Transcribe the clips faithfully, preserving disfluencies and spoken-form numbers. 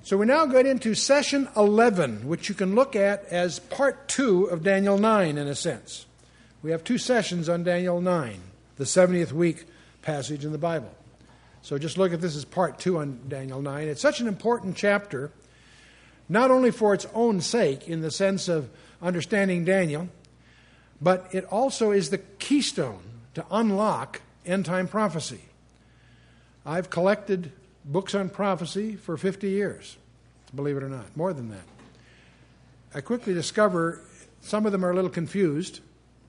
So we now get into session eleven, which you can look at as part two of Daniel nine, in a sense. We have two sessions on Daniel nine, the seventieth week passage in the Bible. So just look at this as part two on Daniel nine. It's such an important chapter, not only for its own sake, in the sense of understanding Daniel, but it also is the keystone to unlock end-time prophecy. I've collected books on prophecy for fifty years, believe it or not, more than that. I quickly discover some of them are a little confused.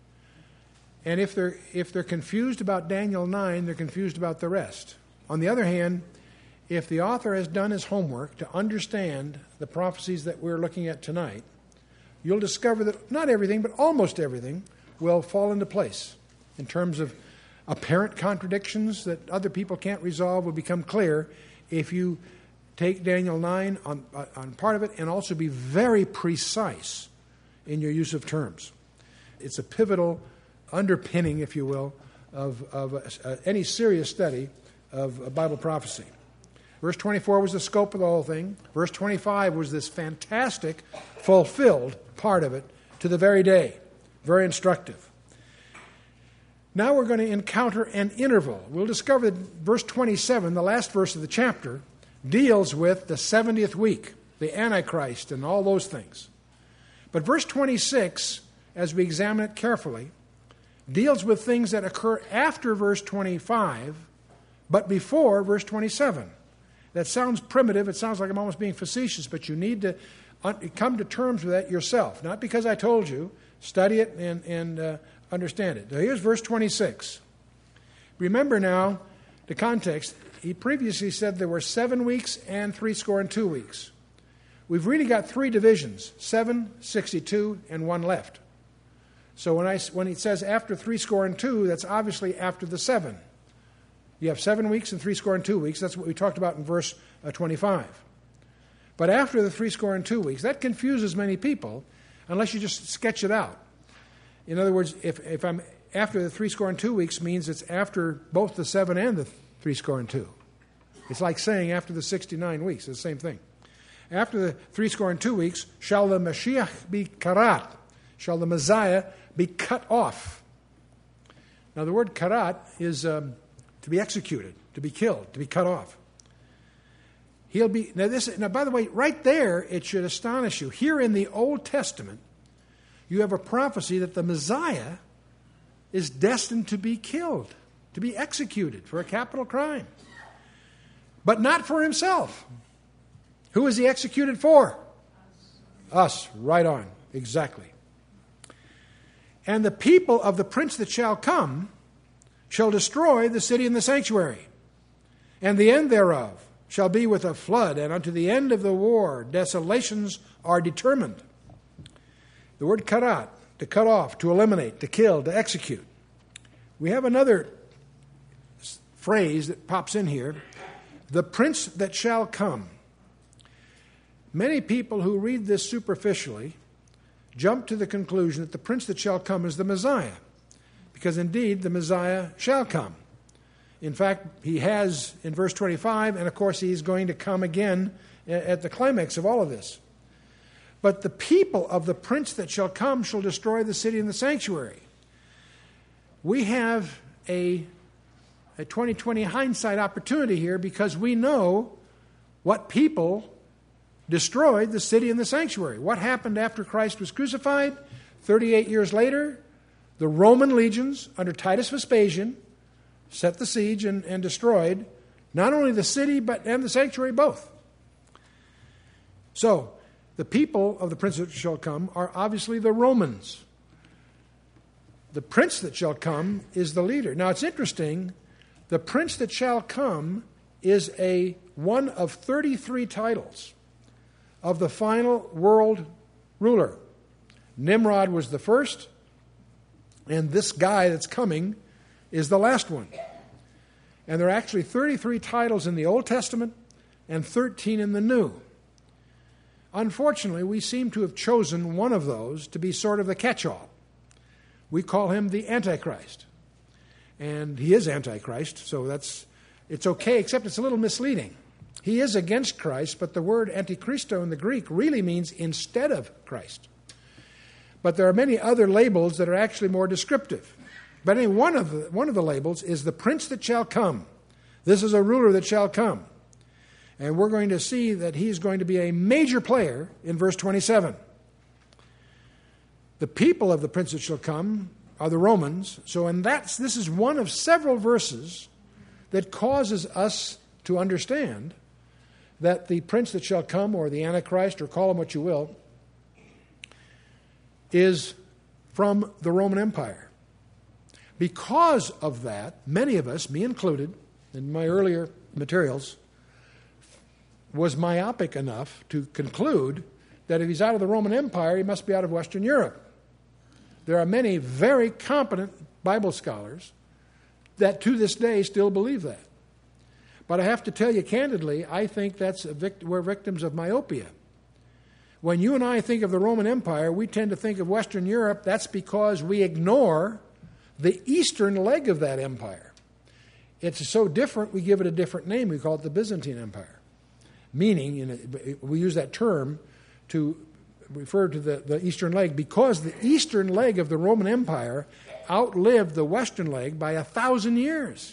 And if they're if they're confused about Daniel nine, they're confused about the rest. On the other hand, if the author has done his homework to understand the prophecies that we're looking at tonight, you'll discover that not everything, but almost everything, will fall into place in terms of apparent contradictions that other people can't resolve will become clear if you take Daniel nine on, on part of it and also be very precise in your use of terms. It's a pivotal underpinning, if you will, of, of uh, any serious study of uh, Bible prophecy. Verse twenty-four was the scope of the whole thing. Verse twenty-five was this fantastic, fulfilled part of it to the very day. Very instructive. Now we're going to encounter an interval. We'll discover that verse twenty-seven, the last verse of the chapter, deals with the seventieth week, the Antichrist, and all those things. But verse twenty-six, as we examine it carefully, deals with things that occur after verse twenty-five, but before verse twenty-seven. That sounds primitive. It sounds like I'm almost being facetious, but you need to come to terms with that yourself. Not because I told you. Study it and, and uh, understand it. Now here's verse twenty-six. Remember now the context. He previously said there were seven weeks and three score and two weeks. We've really got three divisions, seven, sixty-two, and one left. So when I when it says after three score and two, that's obviously after the seven. You have seven weeks and three score and two weeks. That's what we talked about in verse uh, twenty-five. But after the three score and two weeks, that confuses many people unless you just sketch it out. In other words, if, if I'm after the three score and two weeks means it's after both the seven and the three score and two. It's like saying after the sixty-nine weeks. It's the same thing. After the three score and two weeks, shall the Mashiach be karat? Shall the Messiah be cut off? Now the word karat is um, to be executed, to be killed, to be cut off. He'll be now. This now, by the way, right there, it should astonish you. Here in the Old Testament, you have a prophecy that the Messiah is destined to be killed, to be executed for a capital crime, but not for himself. Who is he executed for? Us. Us. Right on. Exactly. And the people of the prince that shall come shall destroy the city and the sanctuary, and the end thereof shall be with a flood, and unto the end of the war desolations are determined. The word karat, to cut off, to eliminate, to kill, to execute. We have another phrase that pops in here, the prince that shall come. Many people who read this superficially jump to the conclusion that the prince that shall come is the Messiah, because indeed the Messiah shall come. In fact, he has in verse twenty-five, and of course he's going to come again at the climax of all of this. But the people of the prince that shall come shall destroy the city and the sanctuary. We have a, a twenty twenty hindsight opportunity here because we know what people destroyed the city and the sanctuary. What happened after Christ was crucified? thirty-eight years later, the Roman legions under Titus Vespasian set the siege and, and destroyed not only the city but and the sanctuary both. So, the people of the prince that shall come are obviously the Romans. The prince that shall come is the leader. Now, it's interesting. The prince that shall come is a one of thirty-three titles of the final world ruler. Nimrod was the first, and this guy that's coming is the last one. And there are actually thirty-three titles in the Old Testament and thirteen in the New. Unfortunately, we seem to have chosen one of those to be sort of the catch-all. We call him the Antichrist. And he is Antichrist, so that's it's okay, except it's a little misleading. He is against Christ, but the word antichristo in the Greek really means instead of Christ. But there are many other labels that are actually more descriptive. But anyway, one of the, one of the labels is the prince that shall come. This is a ruler that shall come. And we're going to see that he's going to be a major player in verse twenty-seven. The people of the prince that shall come are the Romans. So in that, this is one of several verses that causes us to understand that the prince that shall come, or the Antichrist, or call him what you will, is from the Roman Empire. Because of that, many of us, me included, in my earlier materials, was myopic enough to conclude that if he's out of the Roman Empire, he must be out of Western Europe. There are many very competent Bible scholars that to this day still believe that. But I have to tell you candidly, I think that's a vict- we're victims of myopia. When you and I think of the Roman Empire, we tend to think of Western Europe. That's because we ignore the eastern leg of that empire. It's so different, we give it a different name. We call it the Byzantine Empire. Meaning, you know, we use that term to refer to the, the eastern leg because the eastern leg of the Roman Empire outlived the western leg by a thousand years.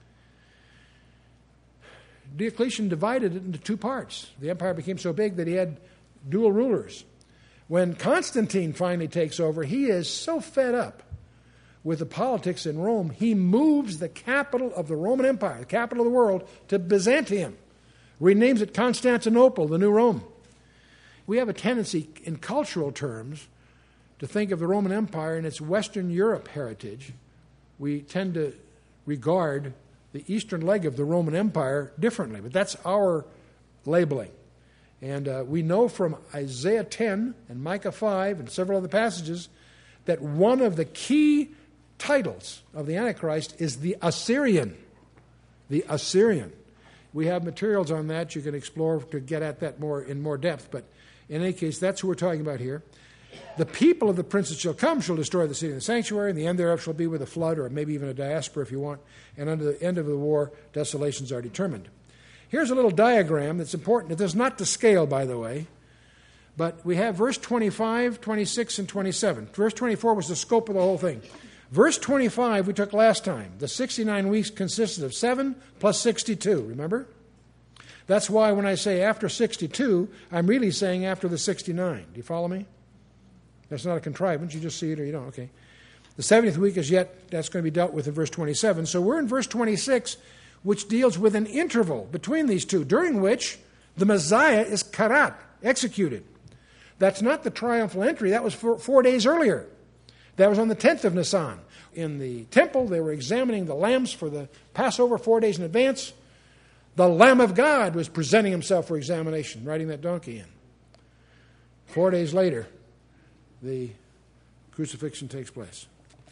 Diocletian divided it into two parts. The empire became so big that he had dual rulers. When Constantine finally takes over, he is so fed up with the politics in Rome, he moves the capital of the Roman Empire, the capital of the world, to Byzantium. Renames it Constantinople, the new Rome. We have a tendency in cultural terms to think of the Roman Empire and its Western Europe heritage. We tend to regard the eastern leg of the Roman Empire differently, but that's our labeling. And uh, we know from Isaiah ten and Micah five and several other passages that one of the key titles of the Antichrist is the Assyrian. The Assyrian. We have materials on that you can explore to get at that more in more depth, but in any case, that's who we're talking about here. The people of the prince that shall come shall destroy the city and the sanctuary, and the end thereof shall be with a flood, or maybe even a diaspora if you want, and under the end of the war, desolations are determined. Here's a little diagram that's important. It is not to scale, by the way, but we have verse twenty-five, twenty-six, and twenty-seven. Verse twenty-four was the scope of the whole thing. Verse twenty-five we took last time. The sixty-nine weeks consisted of seven plus sixty-two, remember? That's why when I say after sixty-two, I'm really saying after the sixty-nine. Do you follow me? That's not a contrivance. You just see it or you don't. Okay. The seventieth week is yet, that's going to be dealt with in verse twenty-seven. So we're in verse twenty-six, which deals with an interval between these two, during which the Messiah is karat, executed. That's not the triumphal entry. That was four, four days earlier. That was on the tenth of Nisan. In the temple, they were examining the lambs for the Passover four days in advance. The Lamb of God was presenting himself for examination, riding that donkey in. Four days later, the crucifixion takes place.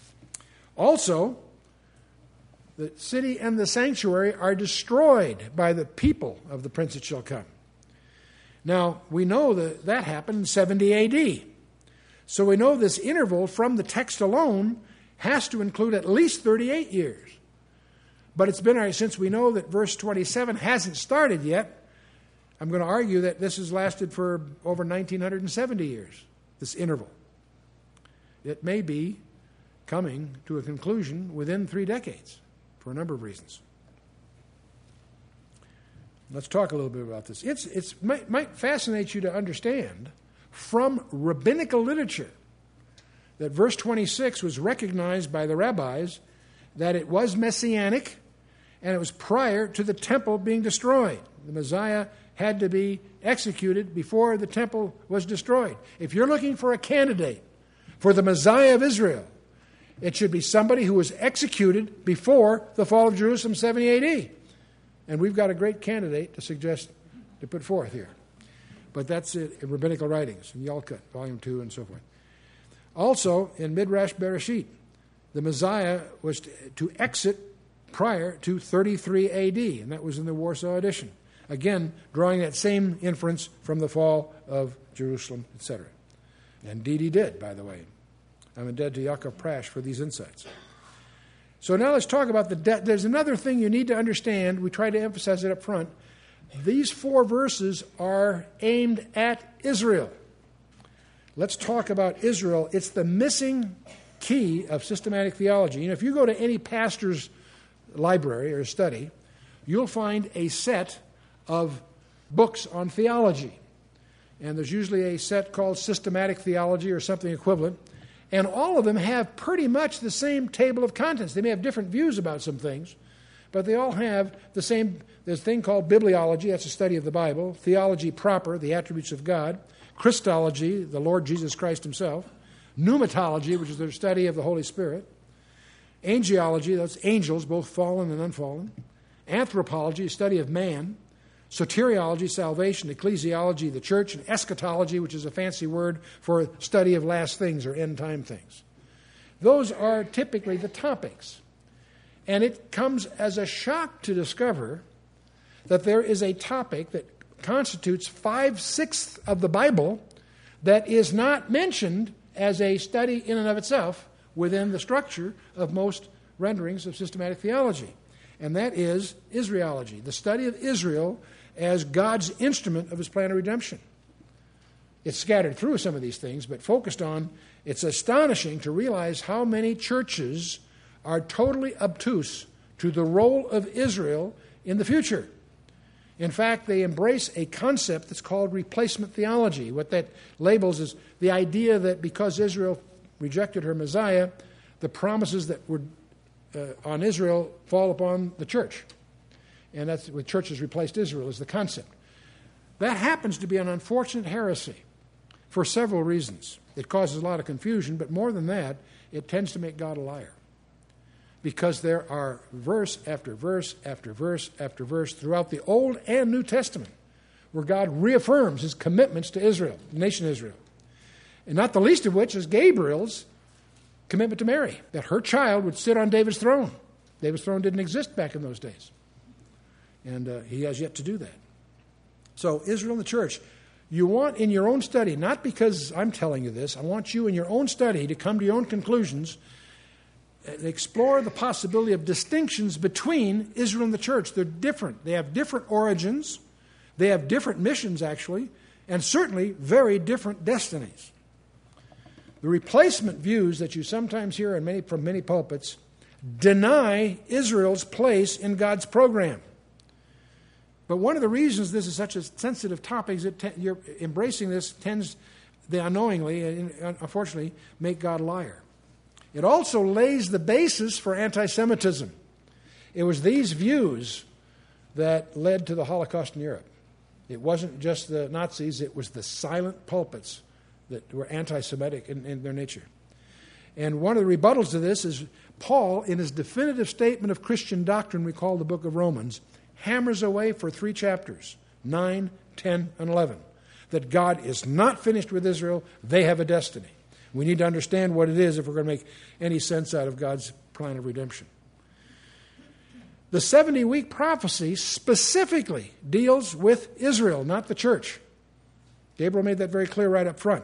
Also, the city and the sanctuary are destroyed by the people of the prince that shall come. Now, we know that that happened in seventy A D. So we know this interval from the text alone has to include at least thirty-eight years. But it's been, since we know that verse twenty-seven hasn't started yet, I'm going to argue that this has lasted for over nineteen seventy years, this interval. It may be coming to a conclusion within three decades for a number of reasons. Let's talk a little bit about this. It's it's might, might fascinate you to understand from rabbinical literature that verse twenty-six was recognized by the rabbis that it was messianic and it was prior to the temple being destroyed. The Messiah had to be executed before the temple was destroyed. If you're looking for a candidate for the Messiah of Israel, it should be somebody who was executed before the fall of Jerusalem, seventy A D. And we've got a great candidate to suggest, to put forth here. But that's it in rabbinical writings, in Yalkut, Volume two, and so forth. Also, in Midrash Bereshit, the Messiah was to, to exit prior to thirty-three A D, and that was in the Warsaw edition. Again, drawing that same inference from the fall of Jerusalem, et cetera. Indeed he did, by the way. I'm indebted to Yaakov Prash for these insights. So now let's talk about the death. There's another thing you need to understand. We try to emphasize it up front. these four verses are aimed at Israel. Let's talk about Israel. It's the missing key of systematic theology. You know, if you go to any pastor's library or study, you'll find a set of books on theology. And there's usually a set called systematic theology or something equivalent. And all of them have pretty much the same table of contents. They may have different views about some things, but they all have the same. There's a thing called bibliology, that's a study of the Bible, theology proper, the attributes of God, Christology, the Lord Jesus Christ himself, pneumatology, which is the study of the Holy Spirit, angelology, that's angels, both fallen and unfallen, anthropology, study of man, soteriology, salvation, ecclesiology, the church, and eschatology, which is a fancy word for study of last things or end time things. Those are typically the topics. And it comes as a shock to discover that there is a topic that constitutes five-sixths of the Bible that is not mentioned as a study in and of itself within the structure of most renderings of systematic theology. And that is Israelology, the study of Israel as God's instrument of his plan of redemption. It's scattered through some of these things, but focused on, it's astonishing to realize how many churches are totally obtuse to the role of Israel in the future. In fact, they embrace a concept that's called replacement theology. What that labels is the idea that because Israel rejected her Messiah, the promises that were uh, on Israel fall upon the church. And that's what churches replaced Israel is the concept. That happens to be an unfortunate heresy for several reasons. It causes a lot of confusion, but more than that, it tends to make God a liar. Because there are verse after verse after verse after verse throughout the Old and New Testament where God reaffirms his commitments to Israel, the nation Israel. And not the least of which is Gabriel's commitment to Mary, that her child would sit on David's throne. David's throne didn't exist back in those days. And uh, he has yet to do that. So Israel and the church, you want in your own study, not because I'm telling you this, I want you in your own study to come to your own conclusions and explore the possibility of distinctions between Israel and the church. They're different. They have different origins. They have different missions, actually, and certainly very different destinies. The replacement views that you sometimes hear in many, from many pulpits deny Israel's place in God's program. But one of the reasons this is such a sensitive topic is that te- you're embracing this tends, they unknowingly, and unfortunately, make God a liar. It also lays the basis for anti-Semitism. It was these views that led to the Holocaust in Europe. It wasn't just the Nazis, it was the silent pulpits that were anti-Semitic in, in their nature. And one of the rebuttals to this is Paul, in his definitive statement of Christian doctrine, we call the book of Romans, hammers away for three chapters, nine, ten, and eleven, that God is not finished with Israel, they have a destiny. We need to understand what it is if we're going to make any sense out of God's plan of redemption. The seventy-week prophecy specifically deals with Israel, not the church. Gabriel made that very clear right up front.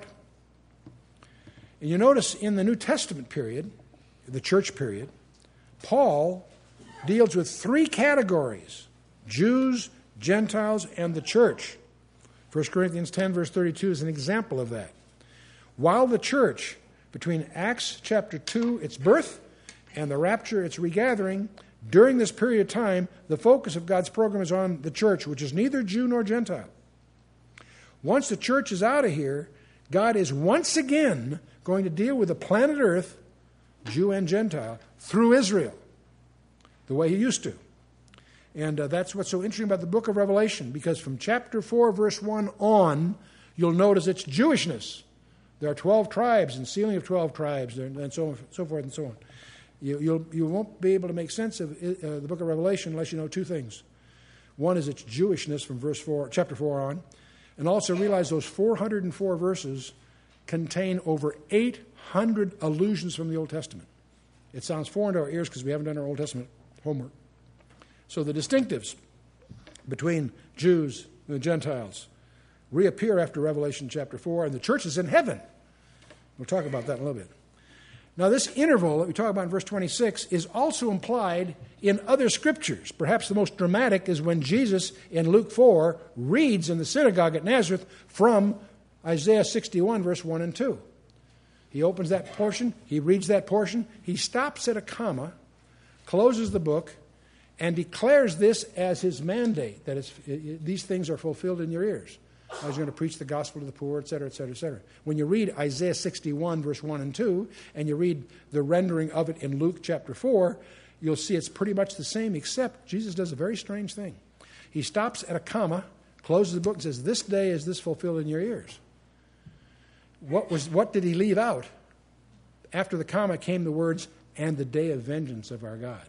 And you notice in the New Testament period, the church period, Paul deals with three categories: Jews, Gentiles, and the church. First Corinthians ten, verse thirty-two is an example of that. While the church, between Acts chapter two, its birth, and the rapture, its regathering, during this period of time, the focus of God's program is on the church, which is neither Jew nor Gentile. Once the church is out of here, God is once again going to deal with the planet Earth, Jew and Gentile, through Israel, the way he used to. And uh, that's what's so interesting about the book of Revelation, because from chapter four, verse one on, you'll notice it's Jewishness. There are twelve tribes and sealing of twelve tribes and so on, so forth and so on. You, you'll, you won't be able to make sense of uh, the book of Revelation unless you know two things. One is its Jewishness from verse four, chapter four on, and also realize those four hundred four verses contain over eight hundred allusions from the Old Testament. It sounds foreign to our ears because we haven't done our Old Testament homework. So the distinctives between Jews and the Gentiles reappear after Revelation chapter four, and the church is in heaven. We'll talk about that in a little bit. Now, this interval that we talk about in verse twenty-six is also implied in other scriptures. Perhaps the most dramatic is when Jesus, in Luke four, reads in the synagogue at Nazareth from Isaiah sixty-one, verse one and two. He opens that portion, he reads that portion, he stops at a comma, closes the book, and declares this as his mandate, that it's, it, these things are fulfilled in your ears. I was going to preach the gospel to the poor, et cetera, et cetera, et cetera. When you read Isaiah sixty-one, verse one and two, and you read the rendering of it in Luke chapter four, you'll see it's pretty much the same, except Jesus does a very strange thing. He stops at a comma, closes the book, and says, this day is this fulfilled in your ears. What was? What did he leave out? After the comma came the words, and the day of vengeance of our God.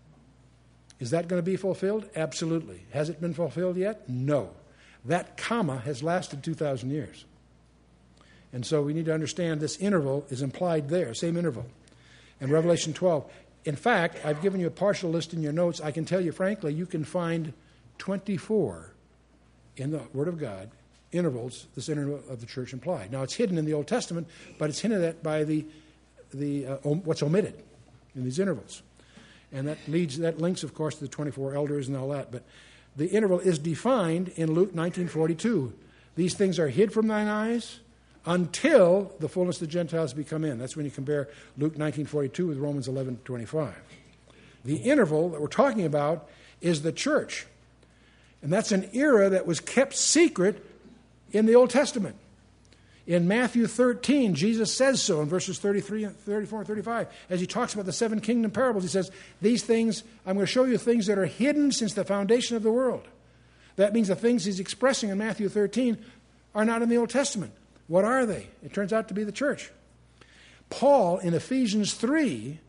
Is that going to be fulfilled? Absolutely. Has it been fulfilled yet? No. That comma has lasted two thousand years. And so we need to understand this interval is implied there, same interval. In Revelation twelve. In fact, I've given you a partial list in your notes. I can tell you frankly, you can find twenty-four in the Word of God intervals, this interval of the church implied. Now, it's hidden in the Old Testament, but it's hinted at by the, the uh, om- what's omitted in these intervals. And that leads, that links, of course, to the twenty-four elders and all that. But the interval is defined in Luke nineteen forty-two. These things are hid from thine eyes until the fullness of the Gentiles be come in. That's when you compare Luke nineteen forty-two with Romans eleven twenty-five. The interval that we're talking about is the church. And that's an era that was kept secret in the Old Testament. In Matthew thirteen, Jesus says so in verses thirty-three, thirty-four, and thirty-five. As he talks about the seven kingdom parables, he says, these things, I'm going to show you things that are hidden since the foundation of the world. That means the things he's expressing in Matthew thirteen are not in the Old Testament. What are they? It turns out to be the church. Paul, in Ephesians three,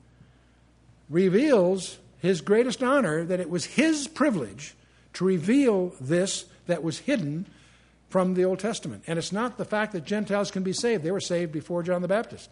reveals his greatest honor, that it was his privilege to reveal this that was hidden from the Old Testament. And it's not the fact that Gentiles can be saved. They were saved before John the Baptist.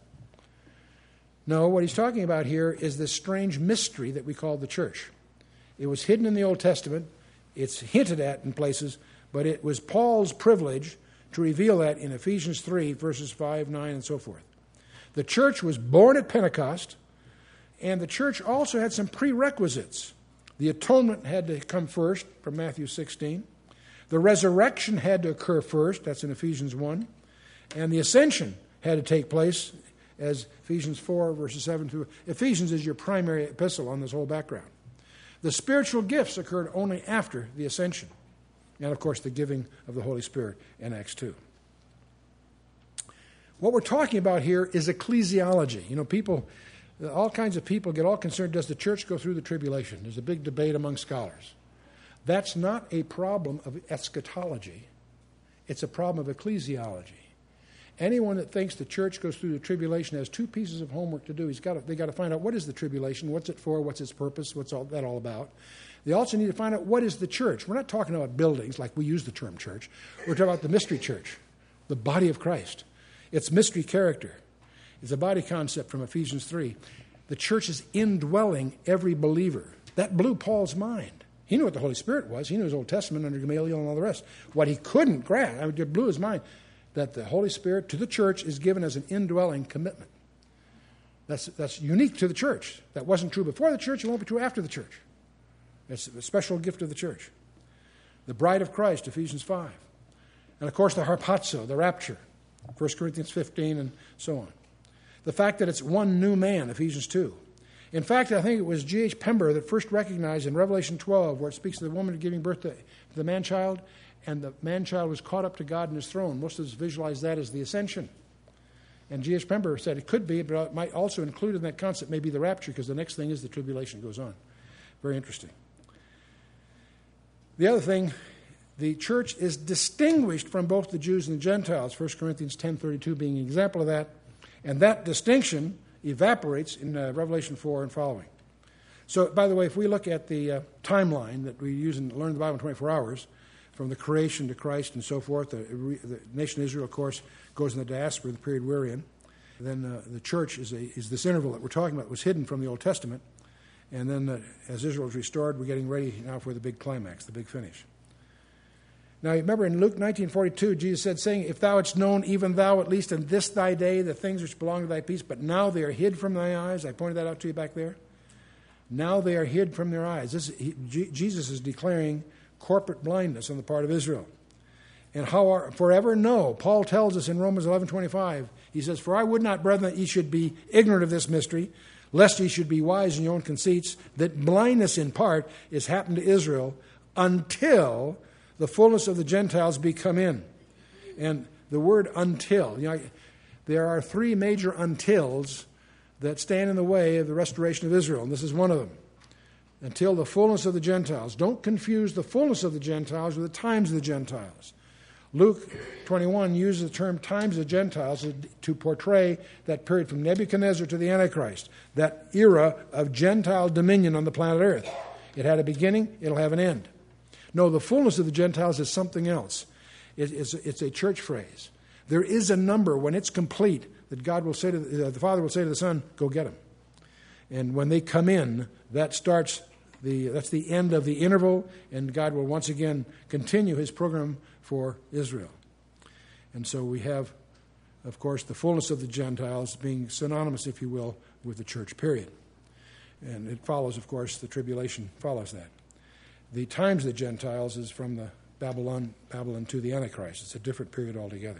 No, what he's talking about here is this strange mystery that we call the church. It was hidden in the Old Testament. It's hinted at in places, but it was Paul's privilege to reveal that in Ephesians three, verses five, nine, and so forth. The church was born at Pentecost, and the church also had some prerequisites. The atonement had to come first, from Matthew sixteen. The resurrection had to occur first, that's in Ephesians one. And the ascension had to take place, as Ephesians four, verses seven through... Ephesians is your primary epistle on this whole background. The spiritual gifts occurred only after the ascension. And, of course, the giving of the Holy Spirit in Acts two. What we're talking about here is ecclesiology. You know, people, all kinds of people get all concerned, does the church go through the tribulation? There's a big debate among scholars. That's not a problem of eschatology. It's a problem of ecclesiology. Anyone that thinks the church goes through the tribulation has two pieces of homework to do. He's got to, they got to find out what is the tribulation, what's it for, what's its purpose, what's all, that all about. They also need to find out what is the church. We're not talking about buildings like we use the term church. We're talking about the mystery church, the body of Christ. Its mystery character. It's a body concept from Ephesians three. The church is indwelling every believer. That blew Paul's mind. He knew what the Holy Spirit was. He knew his Old Testament under Gamaliel and all the rest. What he couldn't grasp, I mean, it blew his mind, that the Holy Spirit to the church is given as an indwelling commitment. That's, that's unique to the church. That wasn't true before the church. It won't be true after the church. It's a special gift of the church. The bride of Christ, Ephesians five. And, of course, the harpazo, the rapture, First Corinthians fifteen, and so on. The fact that it's one new man, Ephesians two. In fact, I think it was G H Pember that first recognized in Revelation twelve, where it speaks of the woman giving birth to the man-child, and the man-child was caught up to God in his throne. Most of us visualize that as the ascension. And G H Pember said it could be, but it might also include in that concept maybe the rapture, because the next thing is the tribulation goes on. Very interesting. The other thing, the church is distinguished from both the Jews and the Gentiles, First Corinthians ten thirty-two being an example of that. And that distinction evaporates in uh, Revelation four and following. So, by the way, if we look at the uh, timeline that we use and learn the Bible in twenty-four hours, from the creation to Christ and so forth, the, the nation of Israel, of course, goes in the diaspora, the period we're in. Then uh, the church is, a, is this interval that we're talking about, was hidden from the Old Testament. And then uh, as Israel is restored, we're getting ready now for the big climax, the big finish. Now, remember in Luke nineteen forty-two, Jesus said, saying, if thou hadst known, even thou, at least in this thy day, the things which belong to thy peace, but now they are hid from thy eyes. I pointed that out to you back there. Now they are hid from their eyes. This, he, G, Jesus is declaring corporate blindness on the part of Israel. And how are, forever? No. Paul tells us in Romans eleven twenty-five, he says, for I would not, brethren, that ye should be ignorant of this mystery, lest ye should be wise in your own conceits, that blindness in part is happened to Israel until the fullness of the Gentiles be come in. And the word until, you know, there are three major untils that stand in the way of the restoration of Israel, and this is one of them. Until the fullness of the Gentiles. Don't confuse the fullness of the Gentiles with the times of the Gentiles. Luke twenty-one uses the term times of the Gentiles to portray that period from Nebuchadnezzar to the Antichrist, that era of Gentile dominion on the planet Earth. It had a beginning, it'll have an end. No, the fullness of the Gentiles is something else. It, it's, it's a church phrase. There is a number when it's complete that God will say to the, uh, the Father will say to the Son, go get them. And when they come in, that starts the that's the end of the interval, and God will once again continue his program for Israel. And so we have, of course, the fullness of the Gentiles being synonymous, if you will, with the church period. And it follows, of course, the tribulation follows that. The times of the Gentiles is from the Babylon, Babylon to the Antichrist. It's a different period altogether.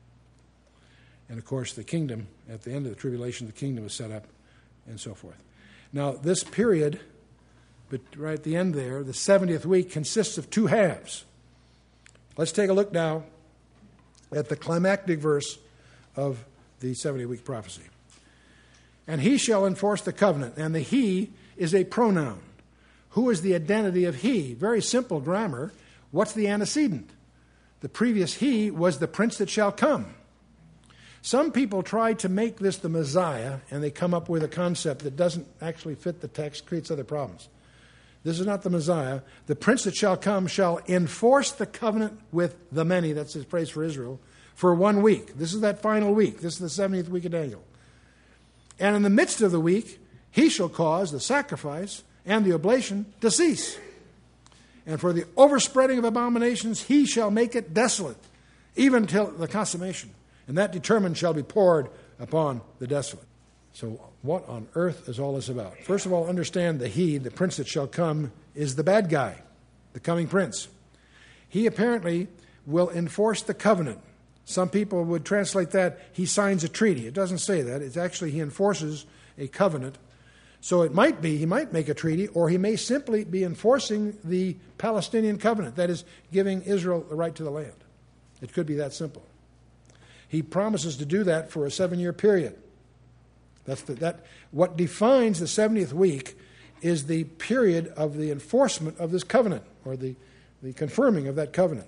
And, of course, the kingdom, at the end of the tribulation, the kingdom is set up, and so forth. Now, this period, but right at the end there, the seventieth week, consists of two halves. Let's take a look now at the climactic verse of the seventy-week prophecy. And he shall enforce the covenant, and the he is a pronoun. Who is the identity of he? Very simple grammar. What's the antecedent? The previous he was the prince that shall come. Some people try to make this the Messiah, and they come up with a concept that doesn't actually fit the text, creates other problems. This is not the Messiah. The prince that shall come shall enforce the covenant with the many, that's his praise for Israel, for one week. This is that final week. This is the seventieth week of Daniel. And in the midst of the week, he shall cause the sacrifice and the oblation to cease. And for the overspreading of abominations, he shall make it desolate, even till the consummation. And that determined shall be poured upon the desolate. So what on earth is all this about? First of all, understand the he, the prince that shall come, is the bad guy, the coming prince. He apparently will enforce the covenant. Some people would translate that, he signs a treaty. It doesn't say that. It's actually he enforces a covenant. So it might be, he might make a treaty, or he may simply be enforcing the Palestinian covenant, that is, giving Israel the right to the land. It could be that simple. He promises to do that for a seven-year period. That's the, that. What defines the seventieth week is the period of the enforcement of this covenant, or the, the confirming of that covenant.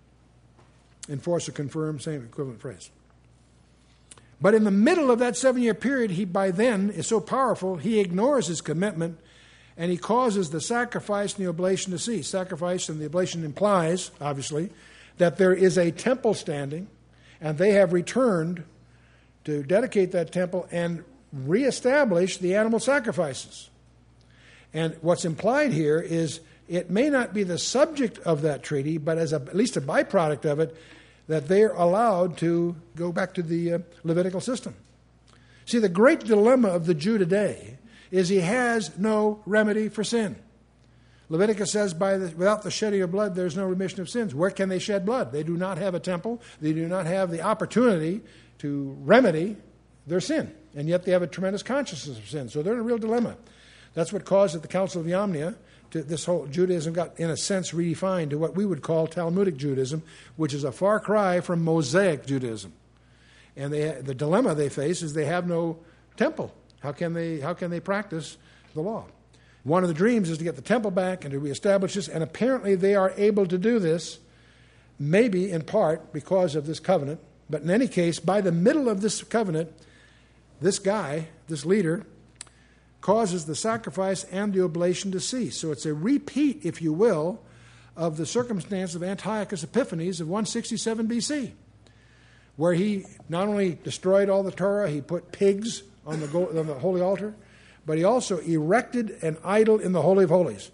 Enforce or confirm, same equivalent phrase. But in the middle of that seven-year period, he by then is so powerful, he ignores his commitment, and he causes the sacrifice and the oblation to cease. Sacrifice and the oblation implies, obviously, that there is a temple standing, and they have returned to dedicate that temple and reestablish the animal sacrifices. And what's implied here is it may not be the subject of that treaty, but as a, at least a byproduct of it, that they're allowed to go back to the uh, Levitical system. See, the great dilemma of the Jew today is he has no remedy for sin. Leviticus says, by the, without the shedding of blood, there's no remission of sins. Where can they shed blood? They do not have a temple. They do not have the opportunity to remedy their sin. And yet they have a tremendous consciousness of sin. So they're in a real dilemma. That's what caused at the Council of Yamnia, to, this whole Judaism got, in a sense, redefined to what we would call Talmudic Judaism, which is a far cry from Mosaic Judaism. And they, the dilemma they face is they have no temple. How can they, how can they practice the law? One of the dreams is to get the temple back and to reestablish this, and apparently they are able to do this, maybe in part because of this covenant. But in any case, by the middle of this covenant, this guy, this leader, causes the sacrifice and the oblation to cease. So it's a repeat, if you will, of the circumstance of Antiochus Epiphanes of one sixty-seven B C, where he not only destroyed all the Torah, he put pigs on the, go- on the holy altar, but he also erected an idol in the Holy of Holies.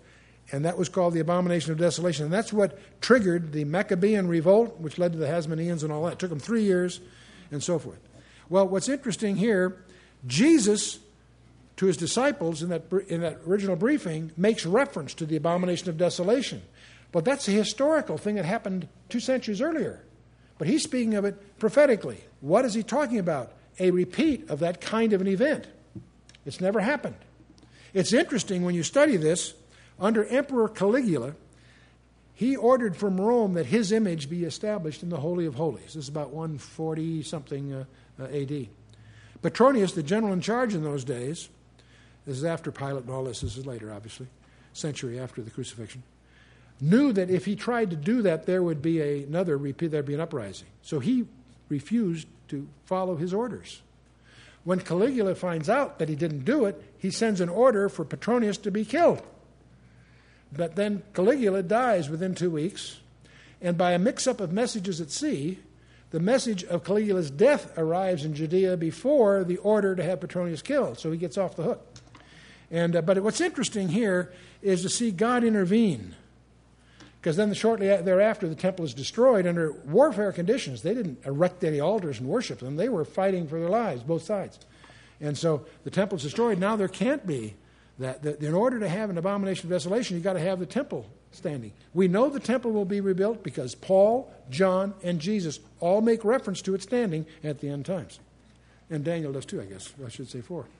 And that was called the Abomination of Desolation. And that's what triggered the Maccabean revolt, which led to the Hasmoneans and all that. It took them three years and so forth. Well, what's interesting here, Jesus, to his disciples in that, in that original briefing, makes reference to the Abomination of Desolation. But that's a historical thing that happened two centuries earlier. But he's speaking of it prophetically. What is he talking about? A repeat of that kind of an event. It's never happened. It's interesting when you study this. Under Emperor Caligula, he ordered from Rome that his image be established in the Holy of Holies. This is about one forty something uh, uh, A D. Petronius, the general in charge in those days, this is after Pilate and all this, this is later obviously, century after the crucifixion, knew that if he tried to do that, there would be a, another repeat, there'd be an uprising. So he refused to follow his orders. When Caligula finds out that he didn't do it, he sends an order for Petronius to be killed. But then Caligula dies within two weeks, and by a mix-up of messages at sea, the message of Caligula's death arrives in Judea before the order to have Petronius killed, so he gets off the hook. And uh, but what's interesting here is to see God intervene, because then shortly thereafter the temple is destroyed under warfare conditions. They didn't erect any altars and worship them. They were fighting for their lives, both sides. And so the temple is destroyed. Now there can't be that. that in order to have an abomination of desolation, you've got to have the temple standing. We know the temple will be rebuilt because Paul, John, and Jesus all make reference to it standing at the end times. And Daniel does too, I guess. I should say four.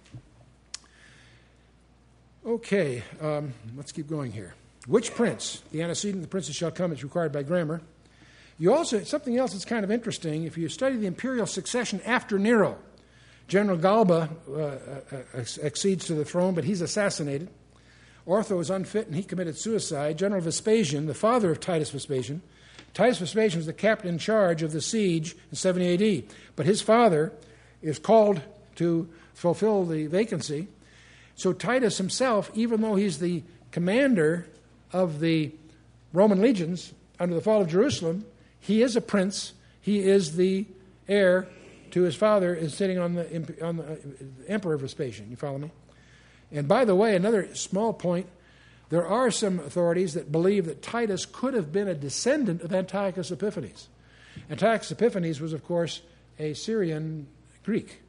Okay, um, let's keep going here. Which prince? The antecedent, the princes shall come, is required by grammar. You also, something else that's kind of interesting, if you study the imperial succession after Nero, General Galba uh, accedes to the throne, but he's assassinated. Ortho is unfit and he committed suicide. General Vespasian, the father of Titus Vespasian, Titus Vespasian was the captain in charge of the siege in seventy A D, but his father is called to fulfill the vacancy. So Titus himself, even though he's the commander of the Roman legions under the fall of Jerusalem, he is a prince. He is the heir to his father, is sitting on the, on the Emperor Vespasian. You follow me? And by the way, another small point, there are some authorities that believe that Titus could have been a descendant of Antiochus Epiphanes. Antiochus Epiphanes was, of course, a Syrian Greek.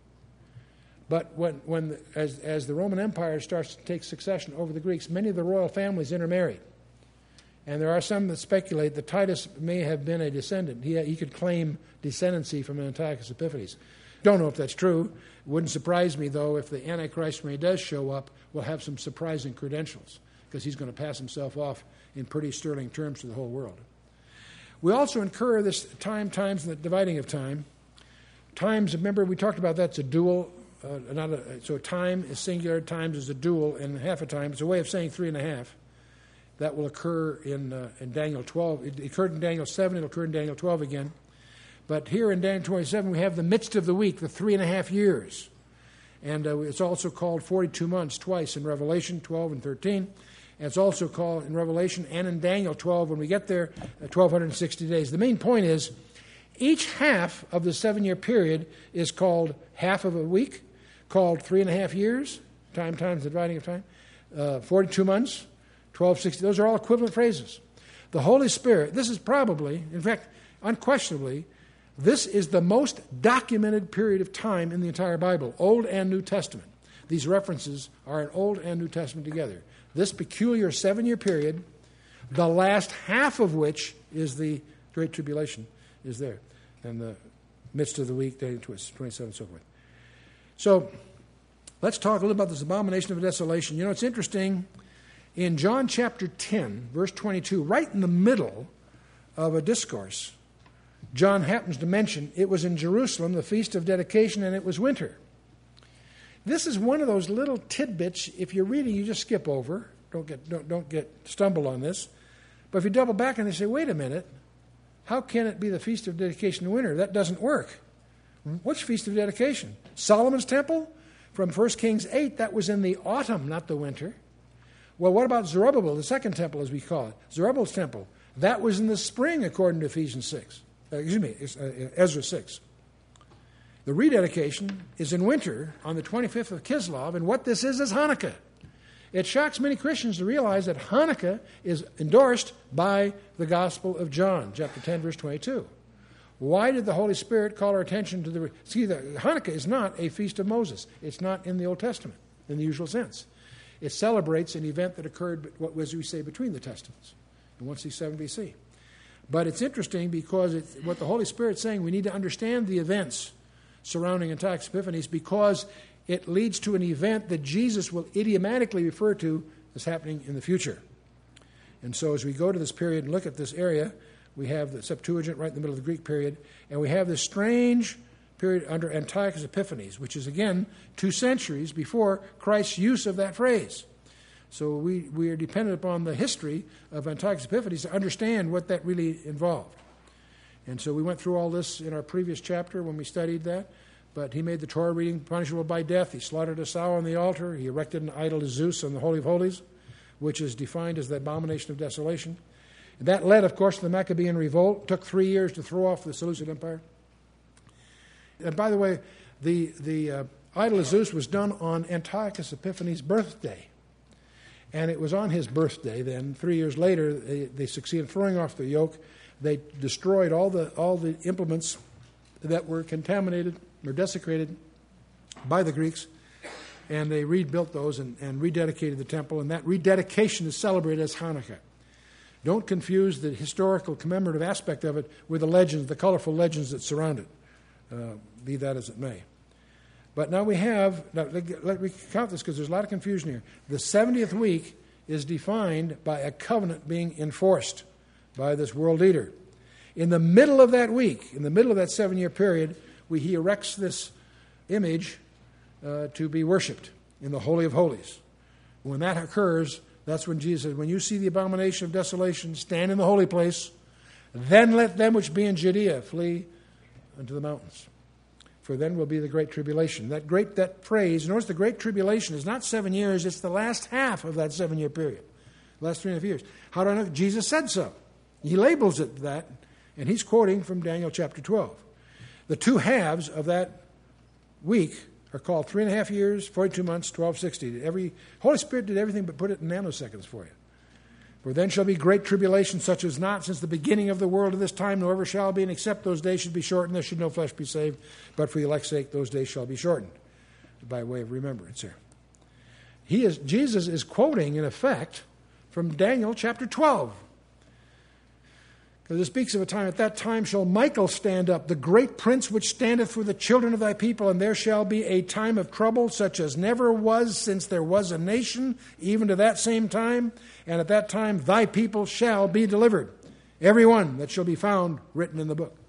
But when, when as, as the Roman Empire starts to take succession over the Greeks, many of the royal families intermarried. And there are some that speculate that Titus may have been a descendant. He, he could claim descendancy from Antiochus Epiphanes. Don't know if that's true. It wouldn't surprise me, though, if the Antichrist, when he does show up, will have some surprising credentials, because he's going to pass himself off in pretty sterling terms to the whole world. We also incur this time, times, and the dividing of time. Times, remember, we talked about that's a dual. Uh, not a, so time is singular, times is a dual, and half a time. It's a way of saying three and a half. That will occur in, uh, in Daniel twelve. It occurred in Daniel seven. It'll occur in Daniel twelve again. But here in Daniel twenty-seven, we have the midst of the week, the three and a half years. And uh, it's also called forty-two months twice in Revelation twelve and thirteen. And it's also called in Revelation and in Daniel twelve, when we get there, uh, twelve sixty days. The main point is each half of the seven-year period is called half of a week, called three and a half years, time times the dividing of time, uh, forty-two months, twelve sixty. Those are all equivalent phrases. The Holy Spirit, this is probably, in fact, unquestionably, this is the most documented period of time in the entire Bible, Old and New Testament. These references are in Old and New Testament together. This peculiar seven-year period, the last half of which is the Great Tribulation, is there. And the midst of the week, day twenty-seven, and so forth. So let's talk a little about this abomination of desolation. You know, it's interesting. In John chapter ten, verse twenty-two, right in the middle of a discourse, John happens to mention it was in Jerusalem, the Feast of Dedication, and it was winter. This is one of those little tidbits, if you're reading, you just skip over. Don't get, don't, don't get stumbled on this. But if you double back and they say, wait a minute, how can it be the Feast of Dedication in winter? That doesn't work. Which Feast of Dedication? Solomon's Temple? From First Kings eight, that was in the autumn, not the winter. Well, what about Zerubbabel, the second temple, as we call it? Zerubbabel's temple. That was in the spring, according to Ephesians six. Uh, excuse me, uh, Ezra six. The rededication is in winter on the twenty-fifth of Kislev, and what this is is Hanukkah. It shocks many Christians to realize that Hanukkah is endorsed by the Gospel of John, chapter ten, verse twenty-two. Why did the Holy Spirit call our attention to the... See, the, Hanukkah is not a feast of Moses. It's not in the Old Testament, in the usual sense. It celebrates an event that occurred, what was we say, between the Testaments, in one sixty-seven B C. But it's interesting because it, what the Holy Spirit's saying, we need to understand the events surrounding Antiochus Epiphanes because it leads to an event that Jesus will idiomatically refer to as happening in the future. And so as we go to this period and look at this area, we have the Septuagint right in the middle of the Greek period, and we have this strange period under Antiochus Epiphanes, which is, again, two centuries before Christ's use of that phrase. So we, we are dependent upon the history of Antiochus Epiphanes to understand what that really involved. And so we went through all this in our previous chapter when we studied that. But he made the Torah reading punishable by death. He slaughtered a sow on the altar. He erected an idol to Zeus on the Holy of Holies, which is defined as the abomination of desolation. And that led, of course, to the Maccabean revolt. It took three years to throw off the Seleucid Empire. And by the way, the, the uh, idol of Zeus was done on Antiochus Epiphanes' birthday. And it was on his birthday then, three years later, they, they succeeded in throwing off the yoke. They destroyed all the all the implements that were contaminated or desecrated by the Greeks, and they rebuilt those and, and rededicated the temple, and that rededication is celebrated as Hanukkah. Don't confuse the historical commemorative aspect of it with the legends, the colorful legends that surround it, uh, be that as it may. But now we have, now let, let me count this because there's a lot of confusion here. The seventieth week is defined by a covenant being enforced by this world leader. In the middle of that week, in the middle of that seven-year period, we, he erects this image uh, to be worshipped in the Holy of Holies. When that occurs, that's when Jesus says, when you see the abomination of desolation, stand in the holy place, then let them which be in Judea flee unto the mountains. For then will be the great tribulation. That great that phrase, notice the great tribulation is not seven years, it's the last half of that seven-year period. The last three and a half years. How do I know? Jesus said so. He labels it that, and he's quoting from Daniel chapter twelve. The two halves of that week are called three and a half years, forty-two months, twelve sixty. Every Holy Spirit did everything but put it in nanoseconds for you. For then shall be great tribulation, such as not since the beginning of the world to this time, nor ever shall be, and except those days should be shortened, there should no flesh be saved. But for the elect's sake, those days shall be shortened. By way of remembrance here. He is, Jesus is quoting, in effect, from Daniel chapter twelve. Because it speaks of a time, at that time shall Michael stand up, the great prince which standeth for the children of thy people, and there shall be a time of trouble such as never was since there was a nation, even to that same time. And at that time thy people shall be delivered, every one that shall be found written in the book.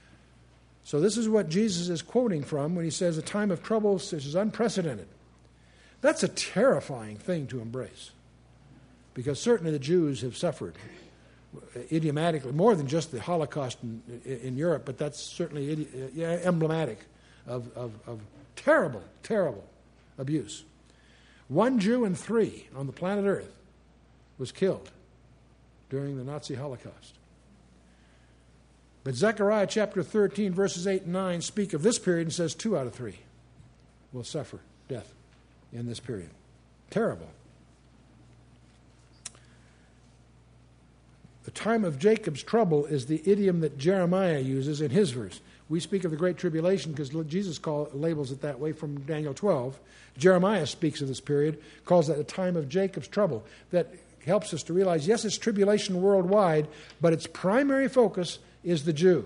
So this is what Jesus is quoting from when he says a time of trouble such as unprecedented. That's a terrifying thing to embrace. Because certainly the Jews have suffered idiomatically, more than just the Holocaust in, in Europe, but that's certainly idi- yeah, emblematic of, of, of terrible, terrible abuse. One Jew in three on the planet Earth was killed during the Nazi Holocaust. But Zechariah chapter thirteen, verses eight and nine speak of this period and says two out of three will suffer death in this period. Terrible. The time of Jacob's trouble is the idiom that Jeremiah uses in his verse. We speak of the Great Tribulation because Jesus call, labels it that way from Daniel twelve. Jeremiah speaks of this period, calls that the time of Jacob's trouble. That helps us to realize, yes, it's tribulation worldwide, but its primary focus is the Jew.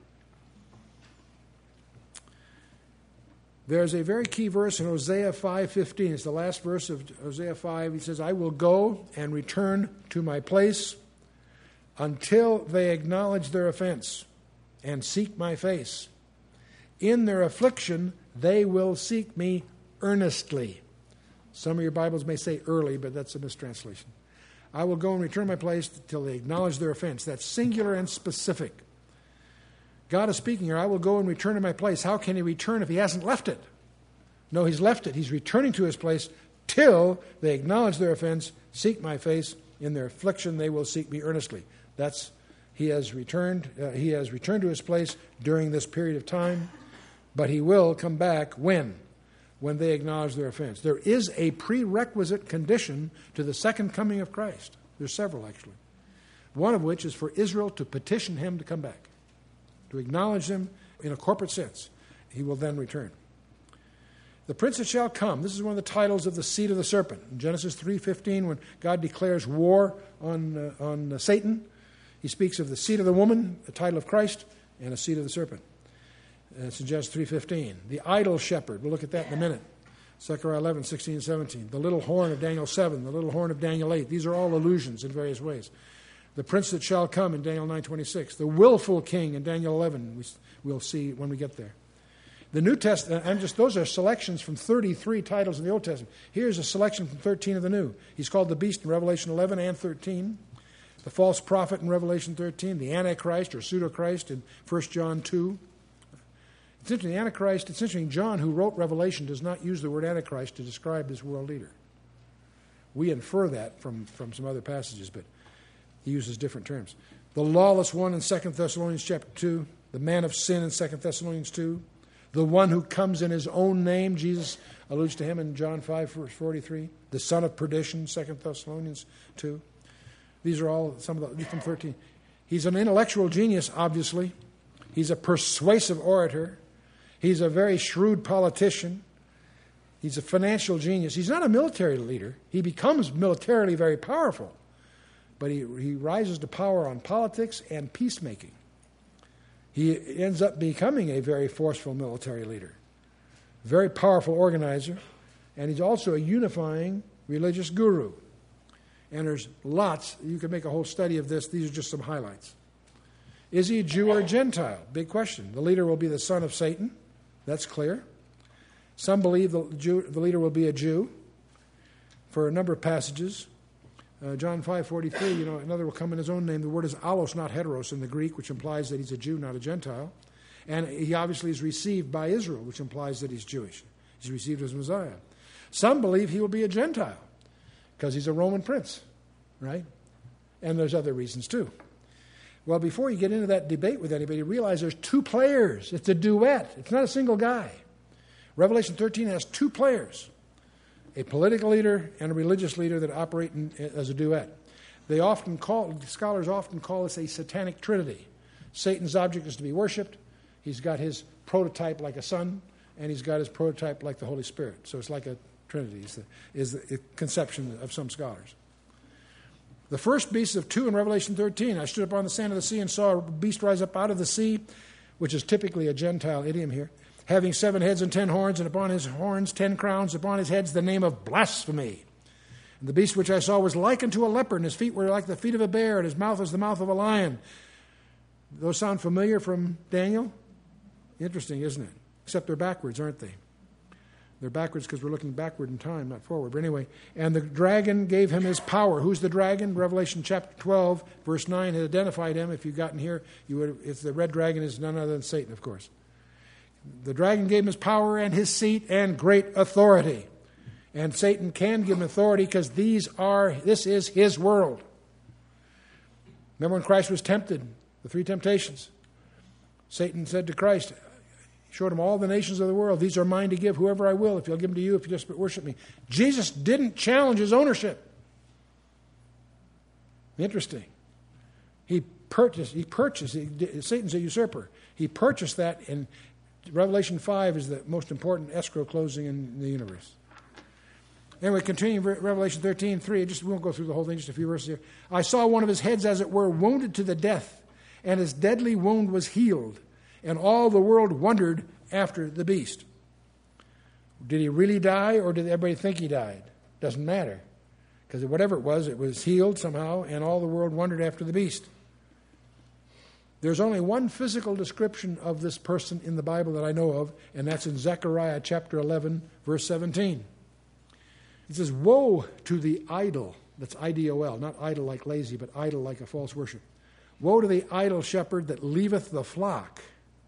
There's a very key verse in Hosea five fifteen. It's the last verse of Hosea five. He says, I will go and return to my place until they acknowledge their offense and seek my face. In their affliction, they will seek me earnestly. Some of your Bibles may say early, but that's a mistranslation. I will go and return to my place until they acknowledge their offense. That's singular and specific. God is speaking here, I will go and return to my place. How can he return if he hasn't left it? No, he's left it. He's returning to his place till they acknowledge their offense, seek my face. In their affliction, they will seek me earnestly. That's, he has returned, uh, he has returned to his place during this period of time, but he will come back when? when they acknowledge their offense. There is a prerequisite condition to the second coming of Christ. There's several, actually. One of which is for Israel to petition him to come back, to acknowledge him in a corporate sense. He will then return. The prince that shall come, this is one of the titles of the seed of the serpent. In Genesis three fifteen, when God declares war on, uh, on uh, Satan, he speaks of the seed of the woman, the title of Christ, and a seed of the serpent. And it's in Genesis three fifteen. The idol shepherd, we'll look at that in a minute. Zechariah eleven, sixteen, and seventeen. The little horn of Daniel seven, the little horn of Daniel eight. These are all allusions in various ways. The prince that shall come in Daniel nine twenty-six. The willful king in Daniel eleven, we, we'll see when we get there. The New Testament, I'm just, those are selections from thirty-three titles in the Old Testament. Here's a selection from thirteen of the New. He's called the beast in Revelation eleven and thirteen. The false prophet in Revelation thirteen. The Antichrist or pseudo-Christ in First John two. It's interesting, the Antichrist, it's interesting, John, who wrote Revelation, does not use the word Antichrist to describe this world leader. We infer that from, from some other passages, but he uses different terms. The lawless one in Second Thessalonians chapter two. The man of sin in Second Thessalonians two. The one who comes in his own name, Jesus alludes to him in John five, verse forty-three. The son of perdition, Second Thessalonians two. These are all some of the, from thirteen. He's an intellectual genius, obviously. He's a persuasive orator. He's a very shrewd politician. He's a financial genius. He's not a military leader. He becomes militarily very powerful. But he, he rises to power on politics and peacemaking. He ends up becoming a very forceful military leader. Very powerful organizer. And he's also a unifying religious guru. And there's lots. You could make a whole study of this. These are just some highlights. Is he a Jew or a Gentile? Big question. The leader will be the son of Satan. That's clear. Some believe the, Jew, the leader will be a Jew for a number of passages. Uh, John five forty-three, you know, another will come in his own name. The word is allos, not heteros in the Greek, which implies that he's a Jew, not a Gentile. And he obviously is received by Israel, which implies that he's Jewish. He's received as Messiah. Some believe he will be a Gentile because he's a Roman prince, right? And there's other reasons too. Well, before you get into that debate with anybody, realize there's two players. It's a duet. It's not a single guy. Revelation thirteen has two players, a political leader and a religious leader that operate in, as a duet. They often call, scholars often call this a satanic trinity. Satan's object is to be worshipped. He's got his prototype like a son, and he's got his prototype like the Holy Spirit. So it's like a trinity is the, is the conception of some scholars. The first beast of two in Revelation thirteen, I stood upon the sand of the sea and saw a beast rise up out of the sea, which is typically a Gentile idiom here, having seven heads and ten horns, and upon his horns ten crowns, upon his heads the name of blasphemy. And the beast which I saw was like unto a leopard, and his feet were like the feet of a bear, and his mouth was the mouth of a lion. Those sound familiar from Daniel? Interesting, isn't it? Except they're backwards, aren't they? They're backwards because we're looking backward in time, not forward. But anyway, and the dragon gave him his power. Who's the dragon? Revelation chapter twelve, verse nine had identified him. If you'd gotten here, you would. If the red dragon is none other than Satan, of course. The dragon gave him his power and his seat and great authority. And Satan can give him authority because these are, this is his world. Remember when Christ was tempted, the three temptations? Satan said to Christ, showed him all the nations of the world. These are mine to give whoever I will, if you'll give them to you, if you just worship me. Jesus didn't challenge his ownership. Interesting. He purchased, he purchased, he, Satan's a usurper. He purchased that, and Revelation five is the most important escrow closing in the universe. Anyway, continuing Revelation thirteen, three, just, we won't go through the whole thing, just a few verses here. I saw one of his heads, as it were, wounded to the death, and his deadly wound was healed. And all the world wondered after the beast. Did he really die, or did everybody think he died? Doesn't matter. Because whatever it was, it was healed somehow, and all the world wondered after the beast. There's only one physical description of this person in the Bible that I know of, and that's in Zechariah chapter eleven, verse seventeen. It says, woe to the idol. That's I D O L, not idol like lazy, but idol like a false worship. Woe to the idol shepherd that leaveth the flock.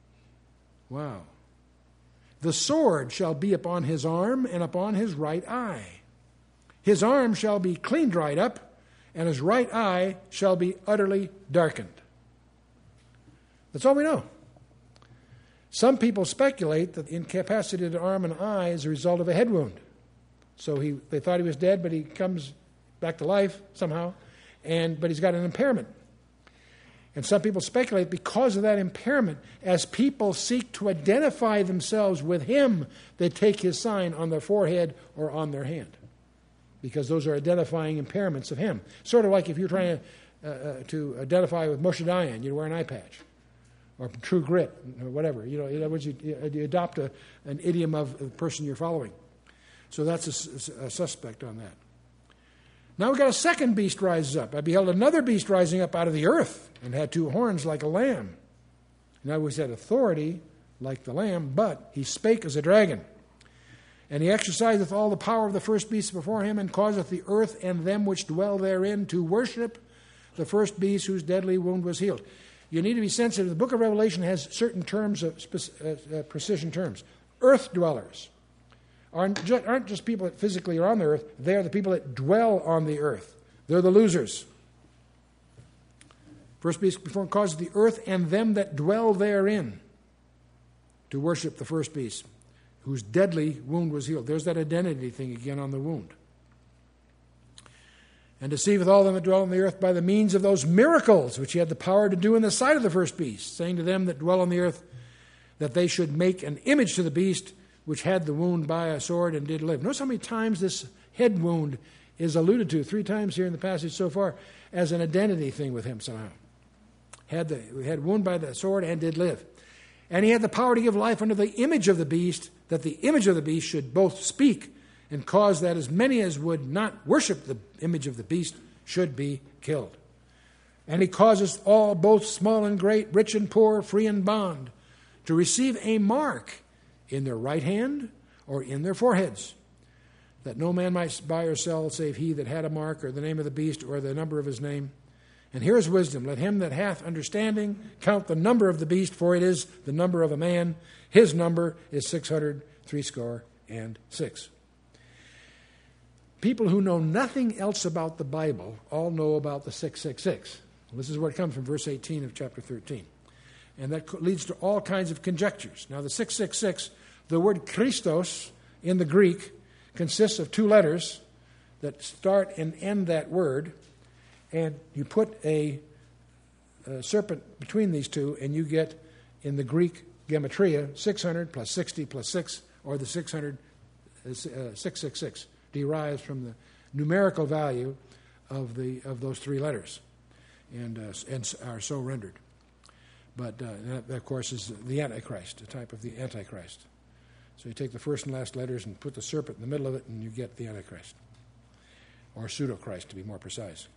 Wow. The sword shall be upon his arm and upon his right eye. His arm shall be clean dried up, and his right eye shall be utterly darkened. That's all we know. Some people speculate that the incapacitated arm and eye is a result of a head wound. So he, they thought he was dead, but he comes back to life somehow, and but he's got an impairment. And some people speculate because of that impairment, as people seek to identify themselves with him, they take his sign on their forehead or on their hand, because those are identifying impairments of him. Sort of like if you're trying to, uh, uh, to identify with Moshe Dayan, you'd wear an eye patch, or True Grit, or whatever. You know, in other words, you, you adopt a, an idiom of the person you're following. So that's a, a suspect on that. Now we've got a second beast rises up. I beheld another beast rising up out of the earth, and had two horns like a lamb. In other words, he had authority like the lamb, but he spake as a dragon. And he exerciseth all the power of the first beast before him, and causeth the earth and them which dwell therein to worship the first beast whose deadly wound was healed. You need to be sensitive. The book of Revelation has certain terms, of uh, uh, precision terms. Earth dwellers aren't just, aren't just people that physically are on the earth. They are the people that dwell on the earth. They're the losers. First beast before him causes the earth and them that dwell therein to worship the first beast, whose deadly wound was healed. There's that identity thing again on the wound. And deceiveth all them that dwell on the earth by the means of those miracles which he had the power to do in the sight of the first beast, saying to them that dwell on the earth that they should make an image to the beast which had the wound by a sword and did live. Notice how many times this head wound is alluded to, three times here in the passage so far, as an identity thing with him somehow. Had the had wound by the sword and did live. And he had the power to give life unto the image of the beast, that the image of the beast should both speak and cause that as many as would not worship the image of the beast should be killed. And he causes all, both small and great, rich and poor, free and bond, to receive a mark in their right hand or in their foreheads, that no man might buy or sell save he that had a mark or the name of the beast or the number of his name. And here is wisdom. Let him that hath understanding count the number of the beast, for it is the number of a man. His number is six hundred threescore and six. People who know nothing else about the Bible all know about the six six six. This is where it comes from, verse eighteen of chapter thirteen. And that leads to all kinds of conjectures. Now, the six six six, the word Christos in the Greek consists of two letters that start and end that word. And you put a, a serpent between these two, and you get, in the Greek gematria, six hundred plus sixty plus six, or the six hundred, uh, six six six, derives from the numerical value of the of those three letters, and uh, and are so rendered. But uh, that, of course, is the Antichrist, a type of the Antichrist. So you take the first and last letters and put the serpent in the middle of it, and you get the Antichrist, or pseudo-Christ, to be more precise.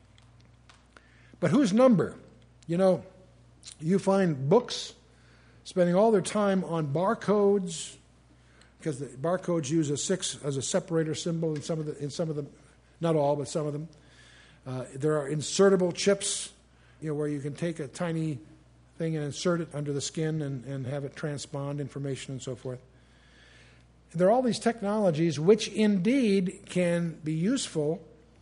But whose number? You know, you find books spending all their time on barcodes, because the barcodes use a six as a separator symbol in some of the, in some of them, not all, but some of them. Uh, there are insertable chips, you know, where you can take a tiny thing and insert it under the skin and, and have it transpond information and so forth. There are all these technologies which indeed can be useful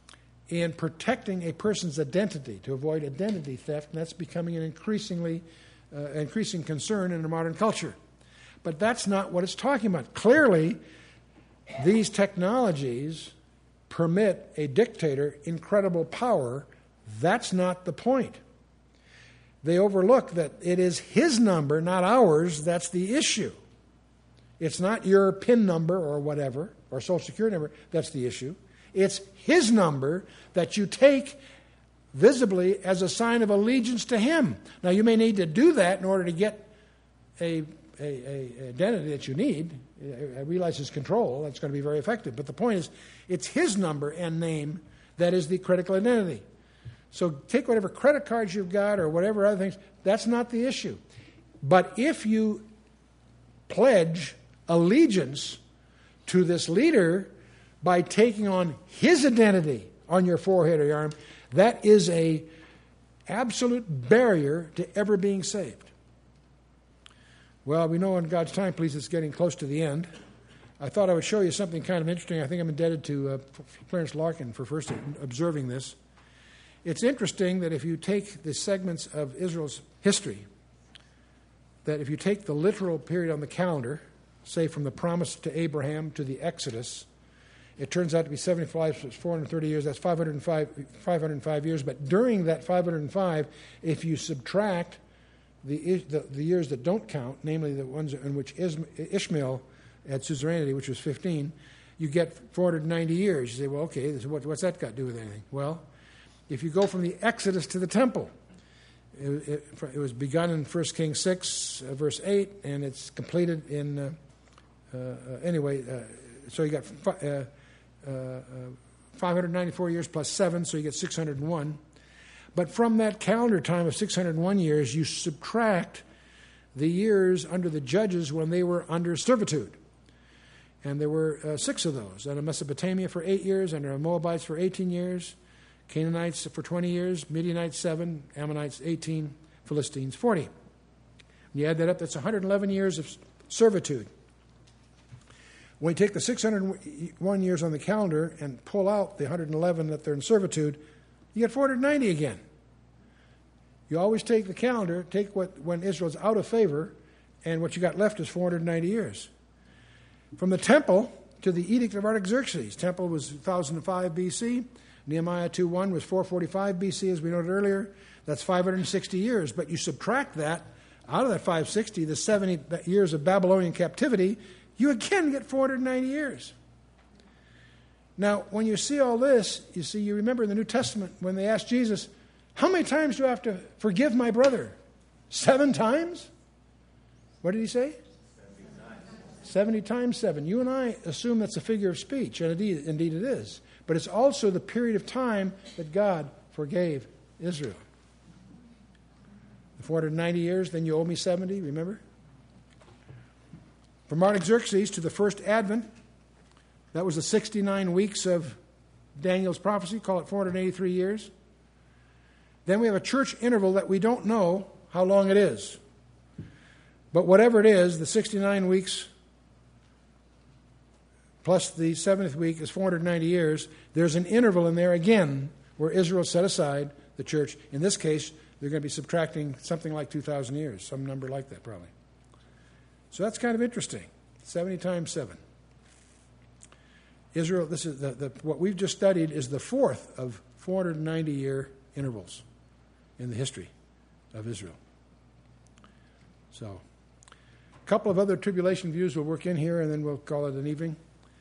in protecting a person's identity, to avoid identity theft, and that's becoming an increasingly uh, increasing concern in our modern culture. But that's not what it's talking about. Clearly, these technologies permit a dictator incredible power. That's not the point. They overlook that it is his number, not ours, that's the issue. It's not your PIN number or whatever, or Social Security number, that's the issue. It's his number that you take visibly as a sign of allegiance to him. Now, you may need to do that in order to get a, a, a identity that you need. I realize his control, that's going to be very effective. But the point is, it's his number and name that is the critical identity. So take whatever credit cards you've got or whatever other things, that's not the issue. But if you pledge allegiance to this leader by taking on his identity on your forehead or your arm, that is a absolute barrier to ever being saved. Well, we know in God's time, please, it's getting close to the end. I thought I would show you something kind of interesting. I think I'm indebted to uh, Clarence Larkin for first observing this. It's interesting that if you take the segments of Israel's history, that if you take the literal period on the calendar, say from the promise to Abraham to the Exodus, it turns out to be seventy-five, so it's four hundred thirty years, that's five hundred five, five hundred five years. But during that five hundred five, if you subtract the, the, the years that don't count, namely the ones in which Ishmael had suzerainty, which was fifteen, you get four hundred ninety years. You say, well, okay, this, what, what's that got to do with anything? Well, if you go from the Exodus to the temple, it, it, it was begun in First Kings six, uh, verse eight, and it's completed in, uh, uh, uh, anyway, uh, so you got fi- uh, uh, uh, five hundred ninety-four years plus seven, so you get six hundred one. But from that calendar time of six hundred one years, you subtract the years under the judges when they were under servitude. And there were uh, six of those. Under Mesopotamia for eight years, under Moabites for eighteen years, Canaanites for twenty years, Midianites seven, Ammonites eighteen, Philistines forty. When you add that up, that's one hundred eleven years of servitude. When you take the six hundred one years on the calendar and pull out the one hundred eleven that they're in servitude, you get four hundred ninety again. You always take the calendar, take what when Israel's out of favor, and what you got left is four hundred ninety years. From the temple to the Edict of Artaxerxes. Temple was one thousand five B C. Nehemiah two one was four forty-five B C, as we noted earlier. That's five hundred sixty years. But you subtract that, out of that five hundred sixty, the seventy years of Babylonian captivity, you again get four hundred ninety years. Now, when you see all this, you see, you remember in the New Testament when they asked Jesus, how many times do I have to forgive my brother? Seven times? What did he say? seventy times seven. You and I assume that's a figure of speech, and indeed, indeed it is. But it's also the period of time that God forgave Israel. The four hundred ninety years, then you owe me seventy, remember? From Artaxerxes to the first Advent, that was the sixty-nine weeks of Daniel's prophecy, call it four hundred eighty-three years. Then we have a church interval that we don't know how long it is. But whatever it is, the sixty-nine weeks plus the seventieth week is four hundred ninety years. There's an interval in there again where Israel set aside the church. In this case, they're going to be subtracting something like two thousand years, some number like that probably. So that's kind of interesting. seventy times seven. Israel, this is the, the, what we've just studied is the fourth of four hundred ninety year intervals in the history of Israel. So, a couple of other tribulation views we'll work in here, and then we'll call it an evening.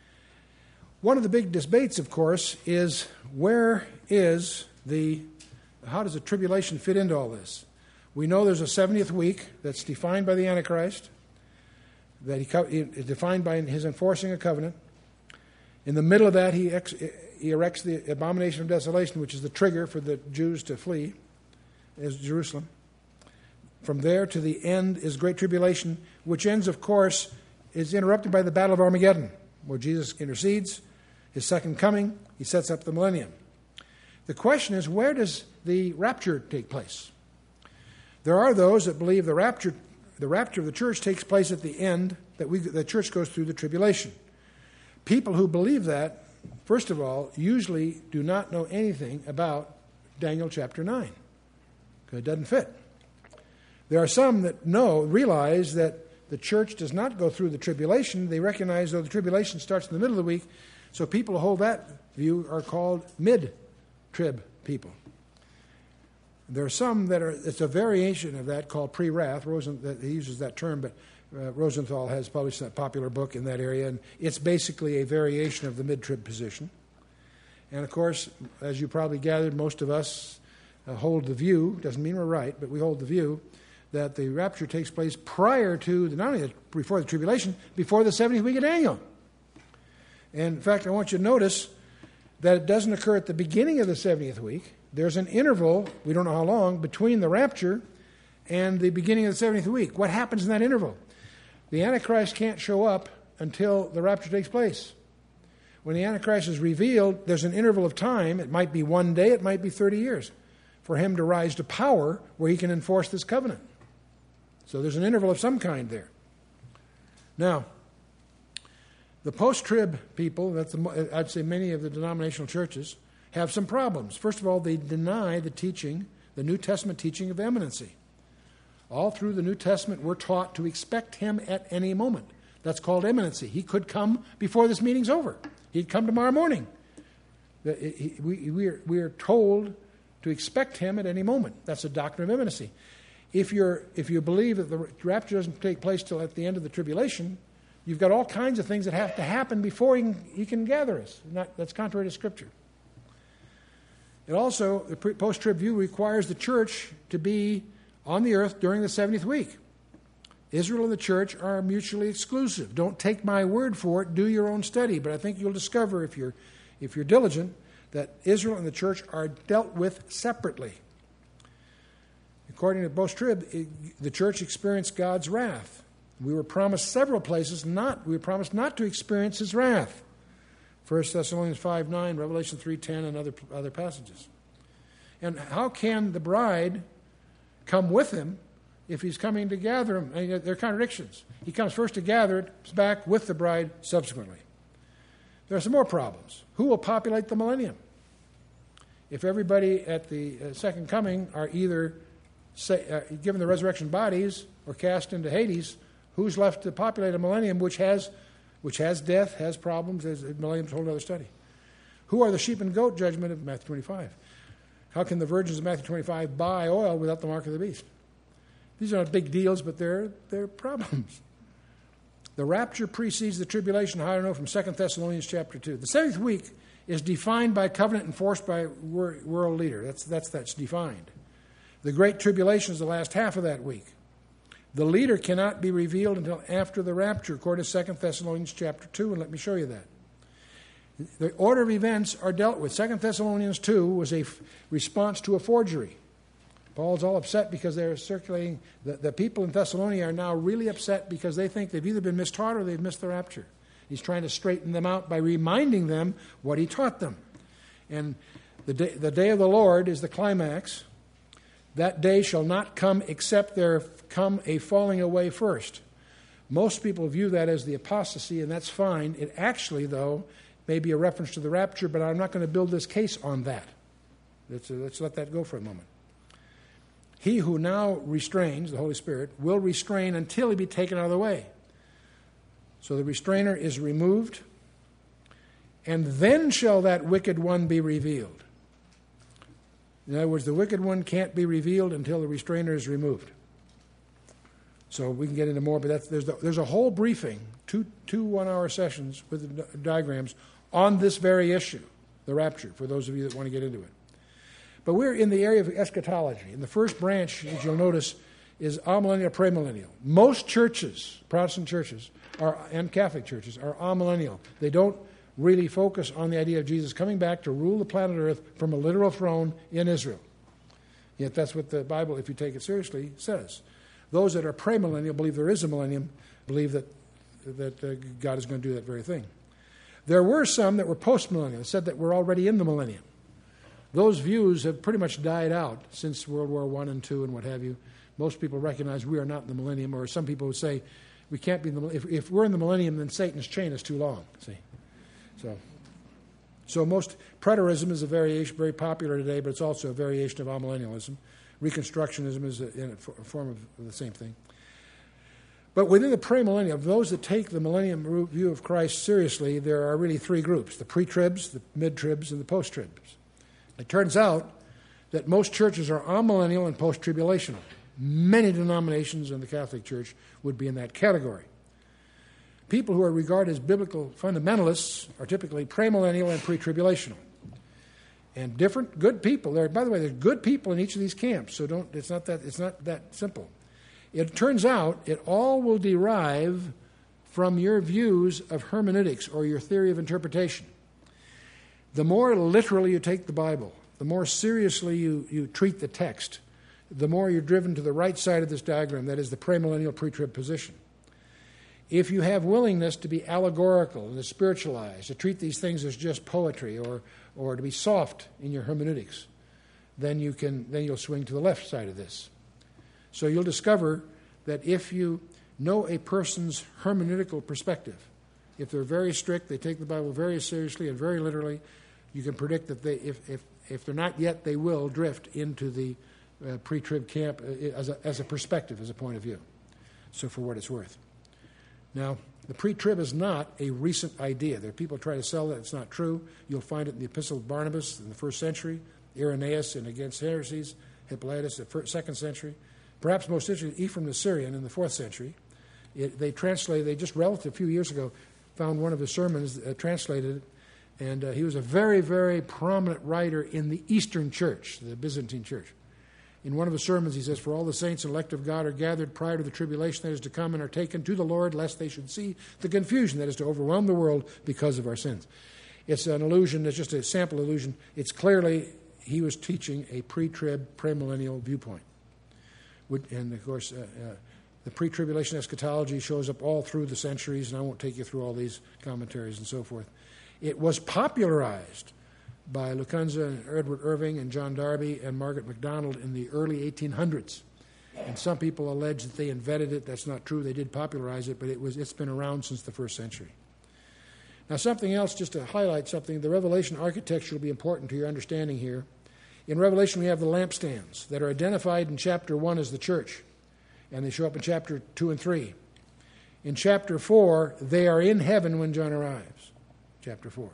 One of the big debates, of course, is where is the, how does the tribulation fit into all this? We know there's a seventieth week that's defined by the Antichrist, that he is defined by his enforcing a covenant. In the middle of that, he, ex, he erects the abomination of desolation, which is the trigger for the Jews to flee, is Jerusalem. From there to the end is Great Tribulation, which ends, of course, is interrupted by the Battle of Armageddon, where Jesus intercedes, his second coming, he sets up the millennium. The question is, where does the rapture take place? There are those that believe the rapture, the rapture of the church takes place at the end, that we, the church goes through the tribulation. People who believe that, first of all, usually do not know anything about Daniel chapter nine, because it doesn't fit. There are some that know, realize that the church does not go through the tribulation. They recognize, though, the tribulation starts in the middle of the week, so people who hold that view are called mid-trib people. There are some that are, it's a variation of that called pre-wrath. Rosen, he uses that term, but uh, Rosenthal has published that popular book in that area, and it's basically a variation of the mid-trib position. And, of course, as you probably gathered, most of us uh, hold the view, doesn't mean we're right, but we hold the view that the rapture takes place prior to, the, not only the, before the tribulation, before the seventieth week of Daniel. And, in fact, I want you to notice that it doesn't occur at the beginning of the seventieth week. There's an interval, we don't know how long, between the rapture and the beginning of the seventieth week. What happens in that interval? The Antichrist can't show up until the rapture takes place. When the Antichrist is revealed, there's an interval of time. It might be one day, it might be thirty years, for him to rise to power where he can enforce this covenant. So there's an interval of some kind there. Now, the post-trib people, that's the, I'd say many of the denominational churches, have some problems. First of all, they deny the teaching, the New Testament teaching of imminency. All through the New Testament, we're taught to expect him at any moment. That's called imminency. He could come before this meeting's over. He'd come tomorrow morning. We, we, are, we are told to expect him at any moment. That's a doctrine of imminency. If you're if you believe that the rapture doesn't take place till at the end of the tribulation, you've got all kinds of things that have to happen before he can, he can gather us. Not, that's contrary to Scripture. It also, the post-trib view requires the church to be on the earth during the seventieth week. Israel and the church are mutually exclusive. Don't take my word for it. Do your own study. But I think you'll discover, if you're if you're diligent, that Israel and the church are dealt with separately. According to post-trib, the church experienced God's wrath. We were promised several places not. We were promised not to experience his wrath. First Thessalonians five nine, Revelation three ten, and other other passages. And how can the bride come with him if he's coming to gather them? I mean, there are contradictions. He comes first to gather it, back with the bride subsequently. There are some more problems. Who will populate the millennium? If everybody at the uh, second coming are either say, uh, given the resurrection bodies or cast into Hades, who's left to populate a millennium which has which has death, has problems? As millennium's a whole other study. Who are the sheep and goat judgment of Matthew twenty-five? How can the virgins of Matthew twenty-five buy oil without the mark of the beast? These are not big deals, but they're, they're problems. The rapture precedes the tribulation. How do I know? From Second Thessalonians chapter two. The seventieth week is defined by covenant enforced by world leader. That's, that's, that's defined. The Great Tribulation is the last half of that week. The leader cannot be revealed until after the rapture, according to Second Thessalonians chapter two, and let me show you that. The order of events are dealt with. Second Thessalonians two was a f- response to a forgery. Paul's all upset because they're circulating. The, the people in Thessalonica are now really upset because they think they've either been mistaught or they've missed the rapture. He's trying to straighten them out by reminding them what he taught them. And the day, the day of the Lord is the climax. That day shall not come except there come a falling away first. Most people view that as the apostasy, and that's fine. It actually, though, may be a reference to the rapture, but I'm not going to build this case on that. Let's, uh, let's let that go for a moment. He who now restrains, the Holy Spirit, will restrain until he be taken out of the way. So the restrainer is removed, and then shall that wicked one be revealed. In other words, the wicked one can't be revealed until the restrainer is removed. So we can get into more, but that's, there's, the, there's a whole briefing, two, two one-hour sessions with the diagrams on this very issue, the rapture, for those of you that want to get into it. But we're in the area of eschatology. And the first branch, as you'll notice, is amillennial, premillennial. Most churches, Protestant churches, are, and Catholic churches, are amillennial. They don't really focus on the idea of Jesus coming back to rule the planet Earth from a literal throne in Israel. Yet that's what the Bible, if you take it seriously, says. Those that are premillennial believe there is a millennium, believe that, that uh, God is going to do that very thing. There were some that were postmillennial, that said that we're already in the millennium. Those views have pretty much died out since World War One and Two and what have you. Most people recognize we are not in the millennium, or some people would say we can't be in the millennium. If, if we're in the millennium, then Satan's chain is too long. See, so so most preterism is a variation, very popular today, but it's also a variation of amillennialism. Reconstructionism is a, in a form of the same thing. But within the premillennial, of those that take the millennium view of Christ seriously, there are really three groups: the pre-tribs, the mid-tribs, and the post-tribs. It turns out that most churches are amillennial and post-tribulational. Many denominations in the Catholic Church would be in that category. People who are regarded as biblical fundamentalists are typically premillennial and pre-tribulational. And different good people there. By the way, there's good people in each of these camps, so don't. It's not that. It's not that simple. It turns out it all will derive from your views of hermeneutics or your theory of interpretation. The more literally you take the Bible, the more seriously you, you treat the text, the more you're driven to the right side of this diagram, that is the premillennial pre-trib position. If you have willingness to be allegorical and to spiritualize, to treat these things as just poetry, or or to be soft in your hermeneutics, then you can then you'll swing to the left side of this. So you'll discover that if you know a person's hermeneutical perspective, if they're very strict, they take the Bible very seriously and very literally, you can predict that they, if if if they're not yet, they will drift into the uh, pre-trib camp uh, as, a, as a perspective, as a point of view. So for what it's worth. Now, the pre-trib is not a recent idea. There are people who try to sell that. It's not true. You'll find it in the Epistle of Barnabas in the first century, Irenaeus in Against Heresies, Hippolytus in the second century, perhaps most interesting, Ephraim the Syrian in the fourth century. It, they translated, they just relative a few years ago found one of his sermons, uh, translated it, and uh, he was a very, very prominent writer in the Eastern Church, the Byzantine Church. In one of his sermons, he says, "For all the saints and elect of God are gathered prior to the tribulation that is to come and are taken to the Lord, lest they should see the confusion that is to overwhelm the world because of our sins." It's an allusion, it's just a sample allusion. It's clearly, he was teaching a pre-trib, premillennial viewpoint. And, of course, uh, uh, the pre-tribulation eschatology shows up all through the centuries, and I won't take you through all these commentaries and so forth. It was popularized by Lucunza and Edward Irving and John Darby and Margaret MacDonald in the early eighteen hundreds. And some people allege that they invented it. That's not true. They did popularize it, but it was, it's been around since the first century. Now, something else, just to highlight something, the Revelation architecture will be important to your understanding here. In Revelation, we have the lampstands that are identified in chapter one as the church, and they show up in chapter two and three. In chapter four, they are in heaven when John arrives, chapter four.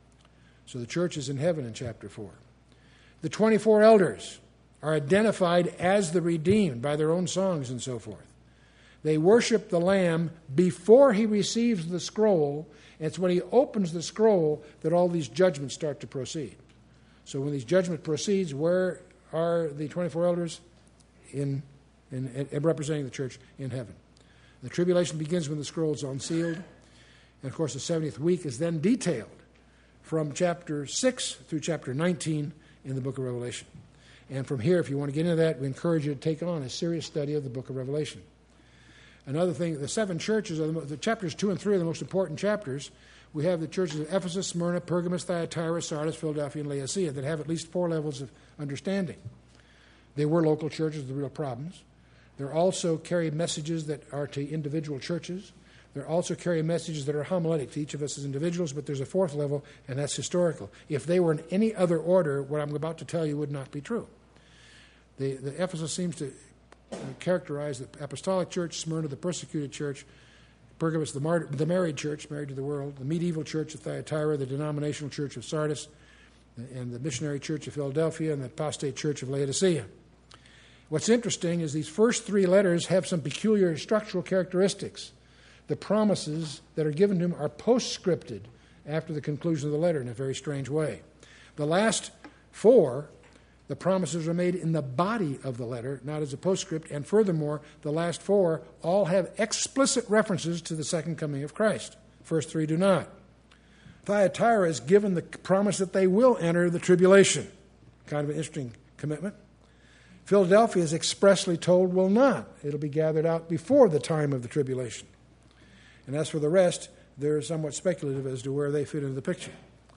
So the church is in heaven in chapter four. The twenty-four elders are identified as the redeemed by their own songs and so forth. They worship the Lamb before he receives the scroll, and it's when he opens the scroll that all these judgments start to proceed. So when these judgment proceeds, where are the twenty-four elders? In, in, in representing the church in heaven. The tribulation begins when the scroll is unsealed, and of course the seventieth week is then detailed from chapter six through chapter nineteen in the book of Revelation. And from here, if you want to get into that, we encourage you to take on a serious study of the book of Revelation. Another thing, the seven churches, are the, the chapters two and three are the most important chapters. We have the churches of Ephesus, Smyrna, Pergamos, Thyatira, Sardis, Philadelphia, and Laodicea that have at least four levels of understanding. They were local churches with real problems. They also carry messages that are to individual churches. They also carry messages that are homiletic to each of us as individuals, but there's a fourth level, and that's historical. If they were in any other order, what I'm about to tell you would not be true. The, the Ephesus seems to characterize the apostolic church, Smyrna, the persecuted church, Pergamos, the, mar- the married church, married to the world, the medieval church of Thyatira, the denominational church of Sardis, and the missionary church of Philadelphia, and the apostate church of Laodicea. What's interesting is these first three letters have some peculiar structural characteristics. The promises that are given to him are postscripted after the conclusion of the letter in a very strange way. The last four, the promises are made in the body of the letter, not as a postscript, and furthermore, the last four all have explicit references to the second coming of Christ. First three do not. Thyatira is given the promise that they will enter the tribulation. Kind of an interesting commitment. Philadelphia is expressly told will not. It'll be gathered out before the time of the tribulation. And as for the rest, they're somewhat speculative as to where they fit into the picture.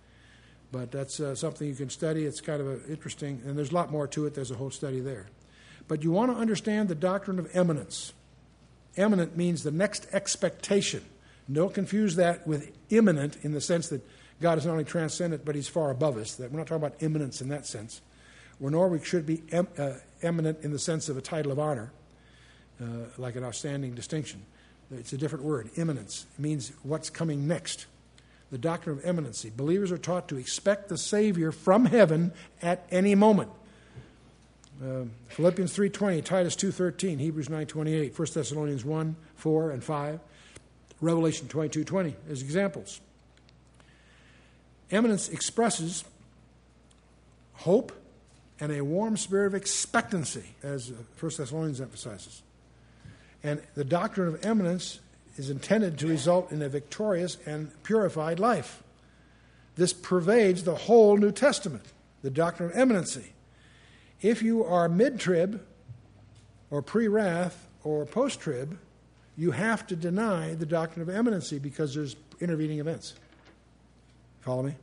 But that's uh, something you can study. It's kind of a interesting, and there's a lot more to it. There's a whole study there. But you want to understand the doctrine of eminence. Eminent means the next expectation. Don't confuse that with imminent in the sense that God is not only transcendent, but he's far above us. That we're not talking about imminence in that sense. Or nor we should be em, uh, eminent in the sense of a title of honor, uh, like an outstanding distinction. It's a different word. Imminence means what's coming next. The doctrine of imminency. Believers are taught to expect the Savior from heaven at any moment. Uh, Philippians three twenty, Titus two thirteen, Hebrews nine twenty-eight, First Thessalonians one, four, and five, Revelation twenty-two twenty as examples. Eminence expresses hope and a warm spirit of expectancy, as First Thessalonians emphasizes. And the doctrine of eminence is intended to result in a victorious and purified life. This pervades the whole New Testament, the doctrine of eminency. If you are mid-trib or pre-wrath or post-trib, you have to deny the doctrine of eminency because there's intervening events. Follow me?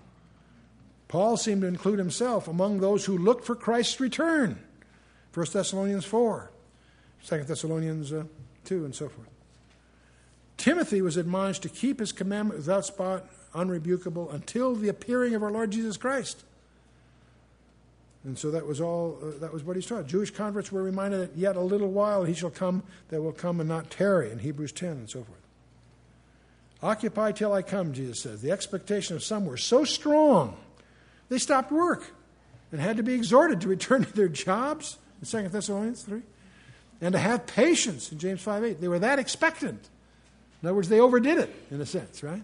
Paul seemed to include himself among those who looked for Christ's return. First Thessalonians four, Second Thessalonians uh, two, and so forth. Timothy was admonished to keep his commandment without spot, unrebukable, until the appearing of our Lord Jesus Christ. And so that was all, uh, that was what he's taught. Jewish converts were reminded that yet a little while he shall come that will come and not tarry, in Hebrews ten and so forth. Occupy till I come, Jesus says. The expectation of some were so strong, they stopped work and had to be exhorted to return to their jobs, in Second Thessalonians three, and to have patience, in James five eight. They were that expectant. In other words, they overdid it, in a sense, right?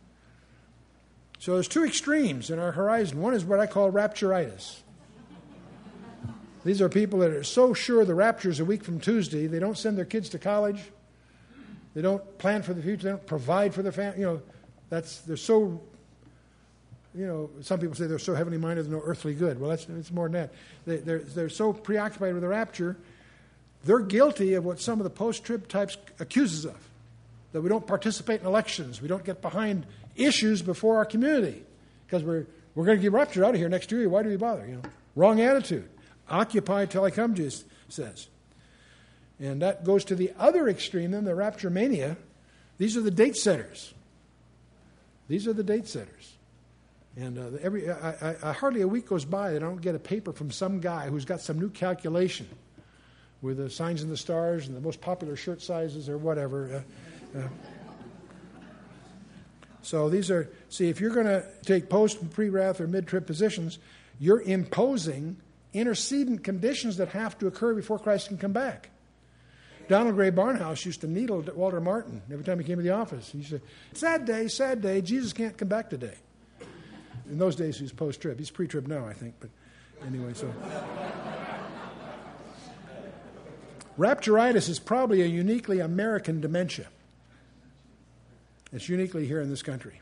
So there's two extremes in our horizon. One is what I call rapturitis. These are people that are so sure the rapture is a week from Tuesday, they don't send their kids to college. They don't plan for the future. They don't provide for their family. You know, that's they're so. You know, some people say they're so heavenly minded, there's no earthly good. Well, that's it's more than that. They, they're they're so preoccupied with the rapture, they're guilty of what some of the post-trib types accuse us of, that we don't participate in elections, we don't get behind issues before our community because we're we're going to get raptured out of here next year. Why do we bother? You know, wrong attitude. Occupy till I come, Jesus says. And that goes to the other extreme, then, the rapture mania. These are the date setters. These are the date setters. And uh, every I, I, I, hardly a week goes by that I don't get a paper from some guy who's got some new calculation with the signs and the stars and the most popular shirt sizes or whatever. Uh, uh. So these are, see, if you're going to take post, pre-wrath, or mid-trib positions, you're imposing intercedent conditions that have to occur before Christ can come back. Donald Gray Barnhouse used to needle Walter Martin every time he came to the office. He said, sad day, sad day, Jesus can't come back today. In those days, he was post-trib. He's pre-trib now, I think. But anyway, so. Rapturitis is probably a uniquely American dementia. It's uniquely here in this country.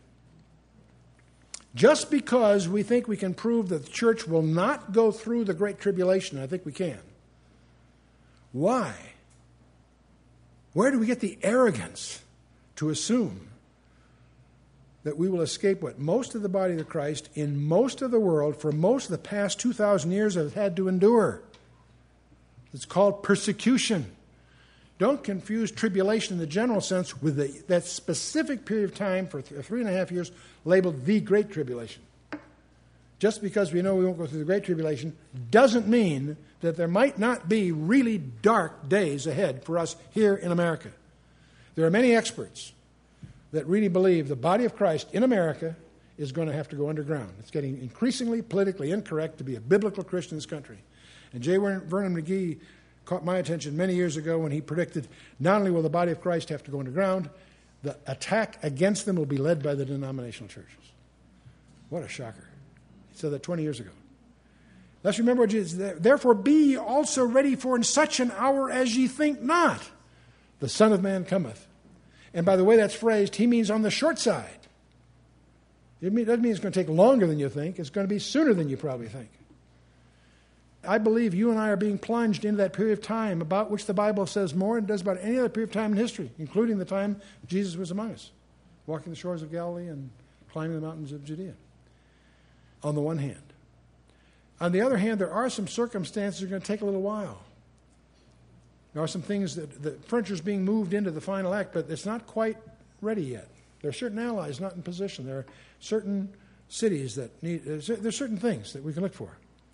Just because we think we can prove that the church will not go through the Great Tribulation, I think we can. Why? Where do we get the arrogance to assume that we will escape what most of the body of Christ in most of the world for most of the past two thousand years have had to endure? It's called persecution. Don't confuse tribulation in the general sense with the, that specific period of time for th- three and a half years labeled the Great Tribulation. Just because we know we won't go through the Great Tribulation doesn't mean that there might not be really dark days ahead for us here in America. There are many experts that really believe the body of Christ in America is going to have to go underground. It's getting increasingly politically incorrect to be a biblical Christian in this country. And J. Vernon McGee caught my attention many years ago when he predicted not only will the body of Christ have to go underground, the attack against them will be led by the denominational churches. What a shocker. He said that twenty years ago. Let's remember what Jesus said. Therefore be ye also ready, for in such an hour as ye think not, the Son of Man cometh. And by the way that's phrased, he means on the short side. It doesn't mean it's going to take longer than you think. It's going to be sooner than you probably think. I believe you and I are being plunged into that period of time about which the Bible says more than it does about any other period of time in history, including the time Jesus was among us, walking the shores of Galilee and climbing the mountains of Judea, on the one hand. On the other hand, there are some circumstances that are going to take a little while. There are some things that the furniture is being moved into the final act, but it's not quite ready yet. There are certain allies not in position. There are certain cities that need, there are certain things that we can look for.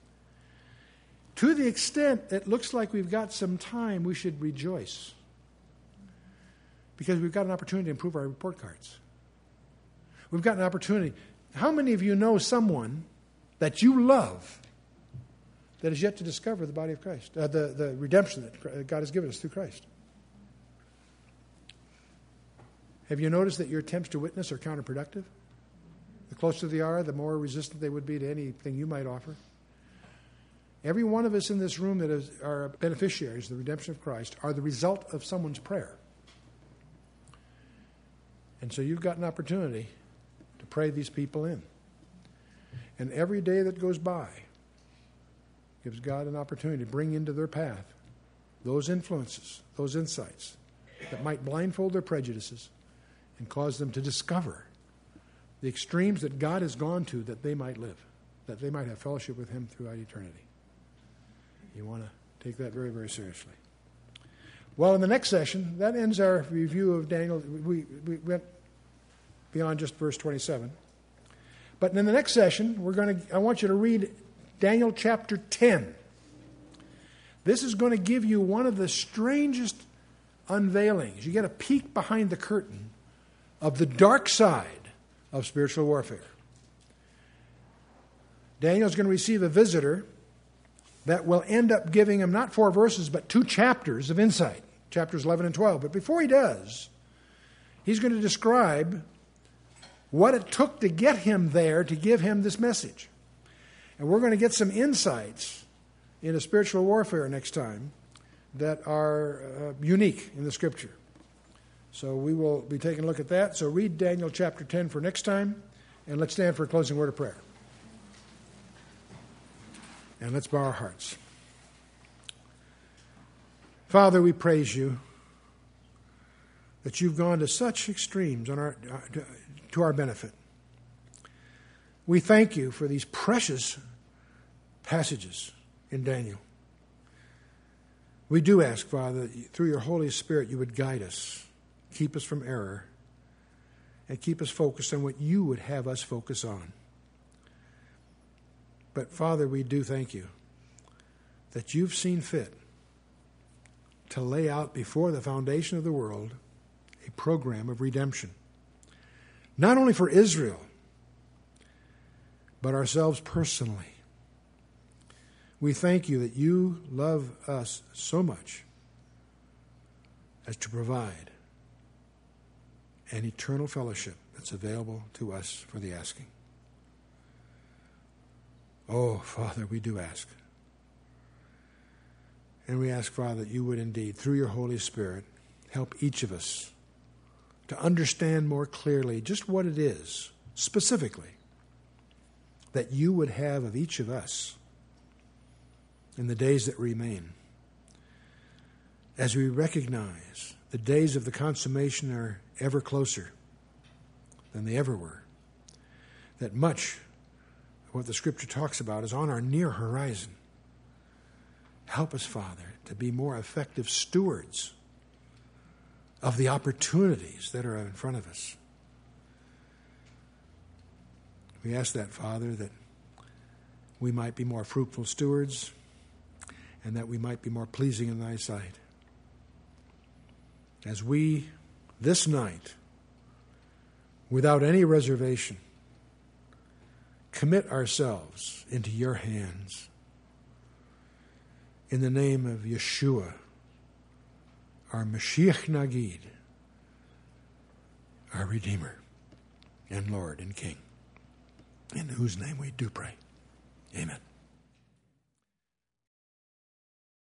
To the extent it looks like we've got some time, we should rejoice. Because we've got an opportunity to improve our report cards. We've got an opportunity. How many of you know someone that you love that is yet to discover the body of Christ, uh, the, the redemption that God has given us through Christ? Have you noticed that your attempts to witness are counterproductive? The closer they are, the more resistant they would be to anything you might offer. Every one of us in this room that is, are beneficiaries of the redemption of Christ are the result of someone's prayer. And so you've got an opportunity to pray these people in. And every day that goes by gives God an opportunity to bring into their path those influences, those insights that might blindfold their prejudices and cause them to discover the extremes that God has gone to that they might live, that they might have fellowship with Him throughout eternity. You want to take that very, very seriously. Well, in the next session, that ends our review of Daniel. We, we went beyond just verse twenty-seven. But in the next session, we're going to. I want you to read Daniel chapter ten. This is going to give you one of the strangest unveilings. You get a peek behind the curtain of the dark side of spiritual warfare. Daniel is going to receive a visitor that will end up giving him not four verses, but two chapters of insight, chapters eleven and twelve. But before he does, he's going to describe what it took to get him there to give him this message. And we're going to get some insights into spiritual warfare next time that are uh, unique in the Scripture. So we will be taking a look at that. So read Daniel chapter ten for next time, and let's stand for a closing word of prayer. And let's bow our hearts. Father, we praise you that you've gone to such extremes on our, to our benefit. We thank you for these precious passages in Daniel. We do ask, Father, that through your Holy Spirit you would guide us, keep us from error, and keep us focused on what you would have us focus on. But, Father, we do thank you that you've seen fit to lay out before the foundation of the world a program of redemption, not only for Israel, but ourselves personally. We thank you that you love us so much as to provide an eternal fellowship that's available to us for the asking. Oh, Father, we do ask. And we ask, Father, that you would indeed, through your Holy Spirit, help each of us to understand more clearly just what it is, specifically, that you would have of each of us in the days that remain. As we recognize the days of the consummation are ever closer than they ever were, that much what the Scripture talks about is on our near horizon. Help us, Father, to be more effective stewards of the opportunities that are in front of us. We ask that, Father, that we might be more fruitful stewards and that we might be more pleasing in thy sight. As we, this night, without any reservation, commit ourselves into your hands in the name of Yeshua, our Mashiach Nagid, our Redeemer and Lord and King, in whose name we do pray. Amen.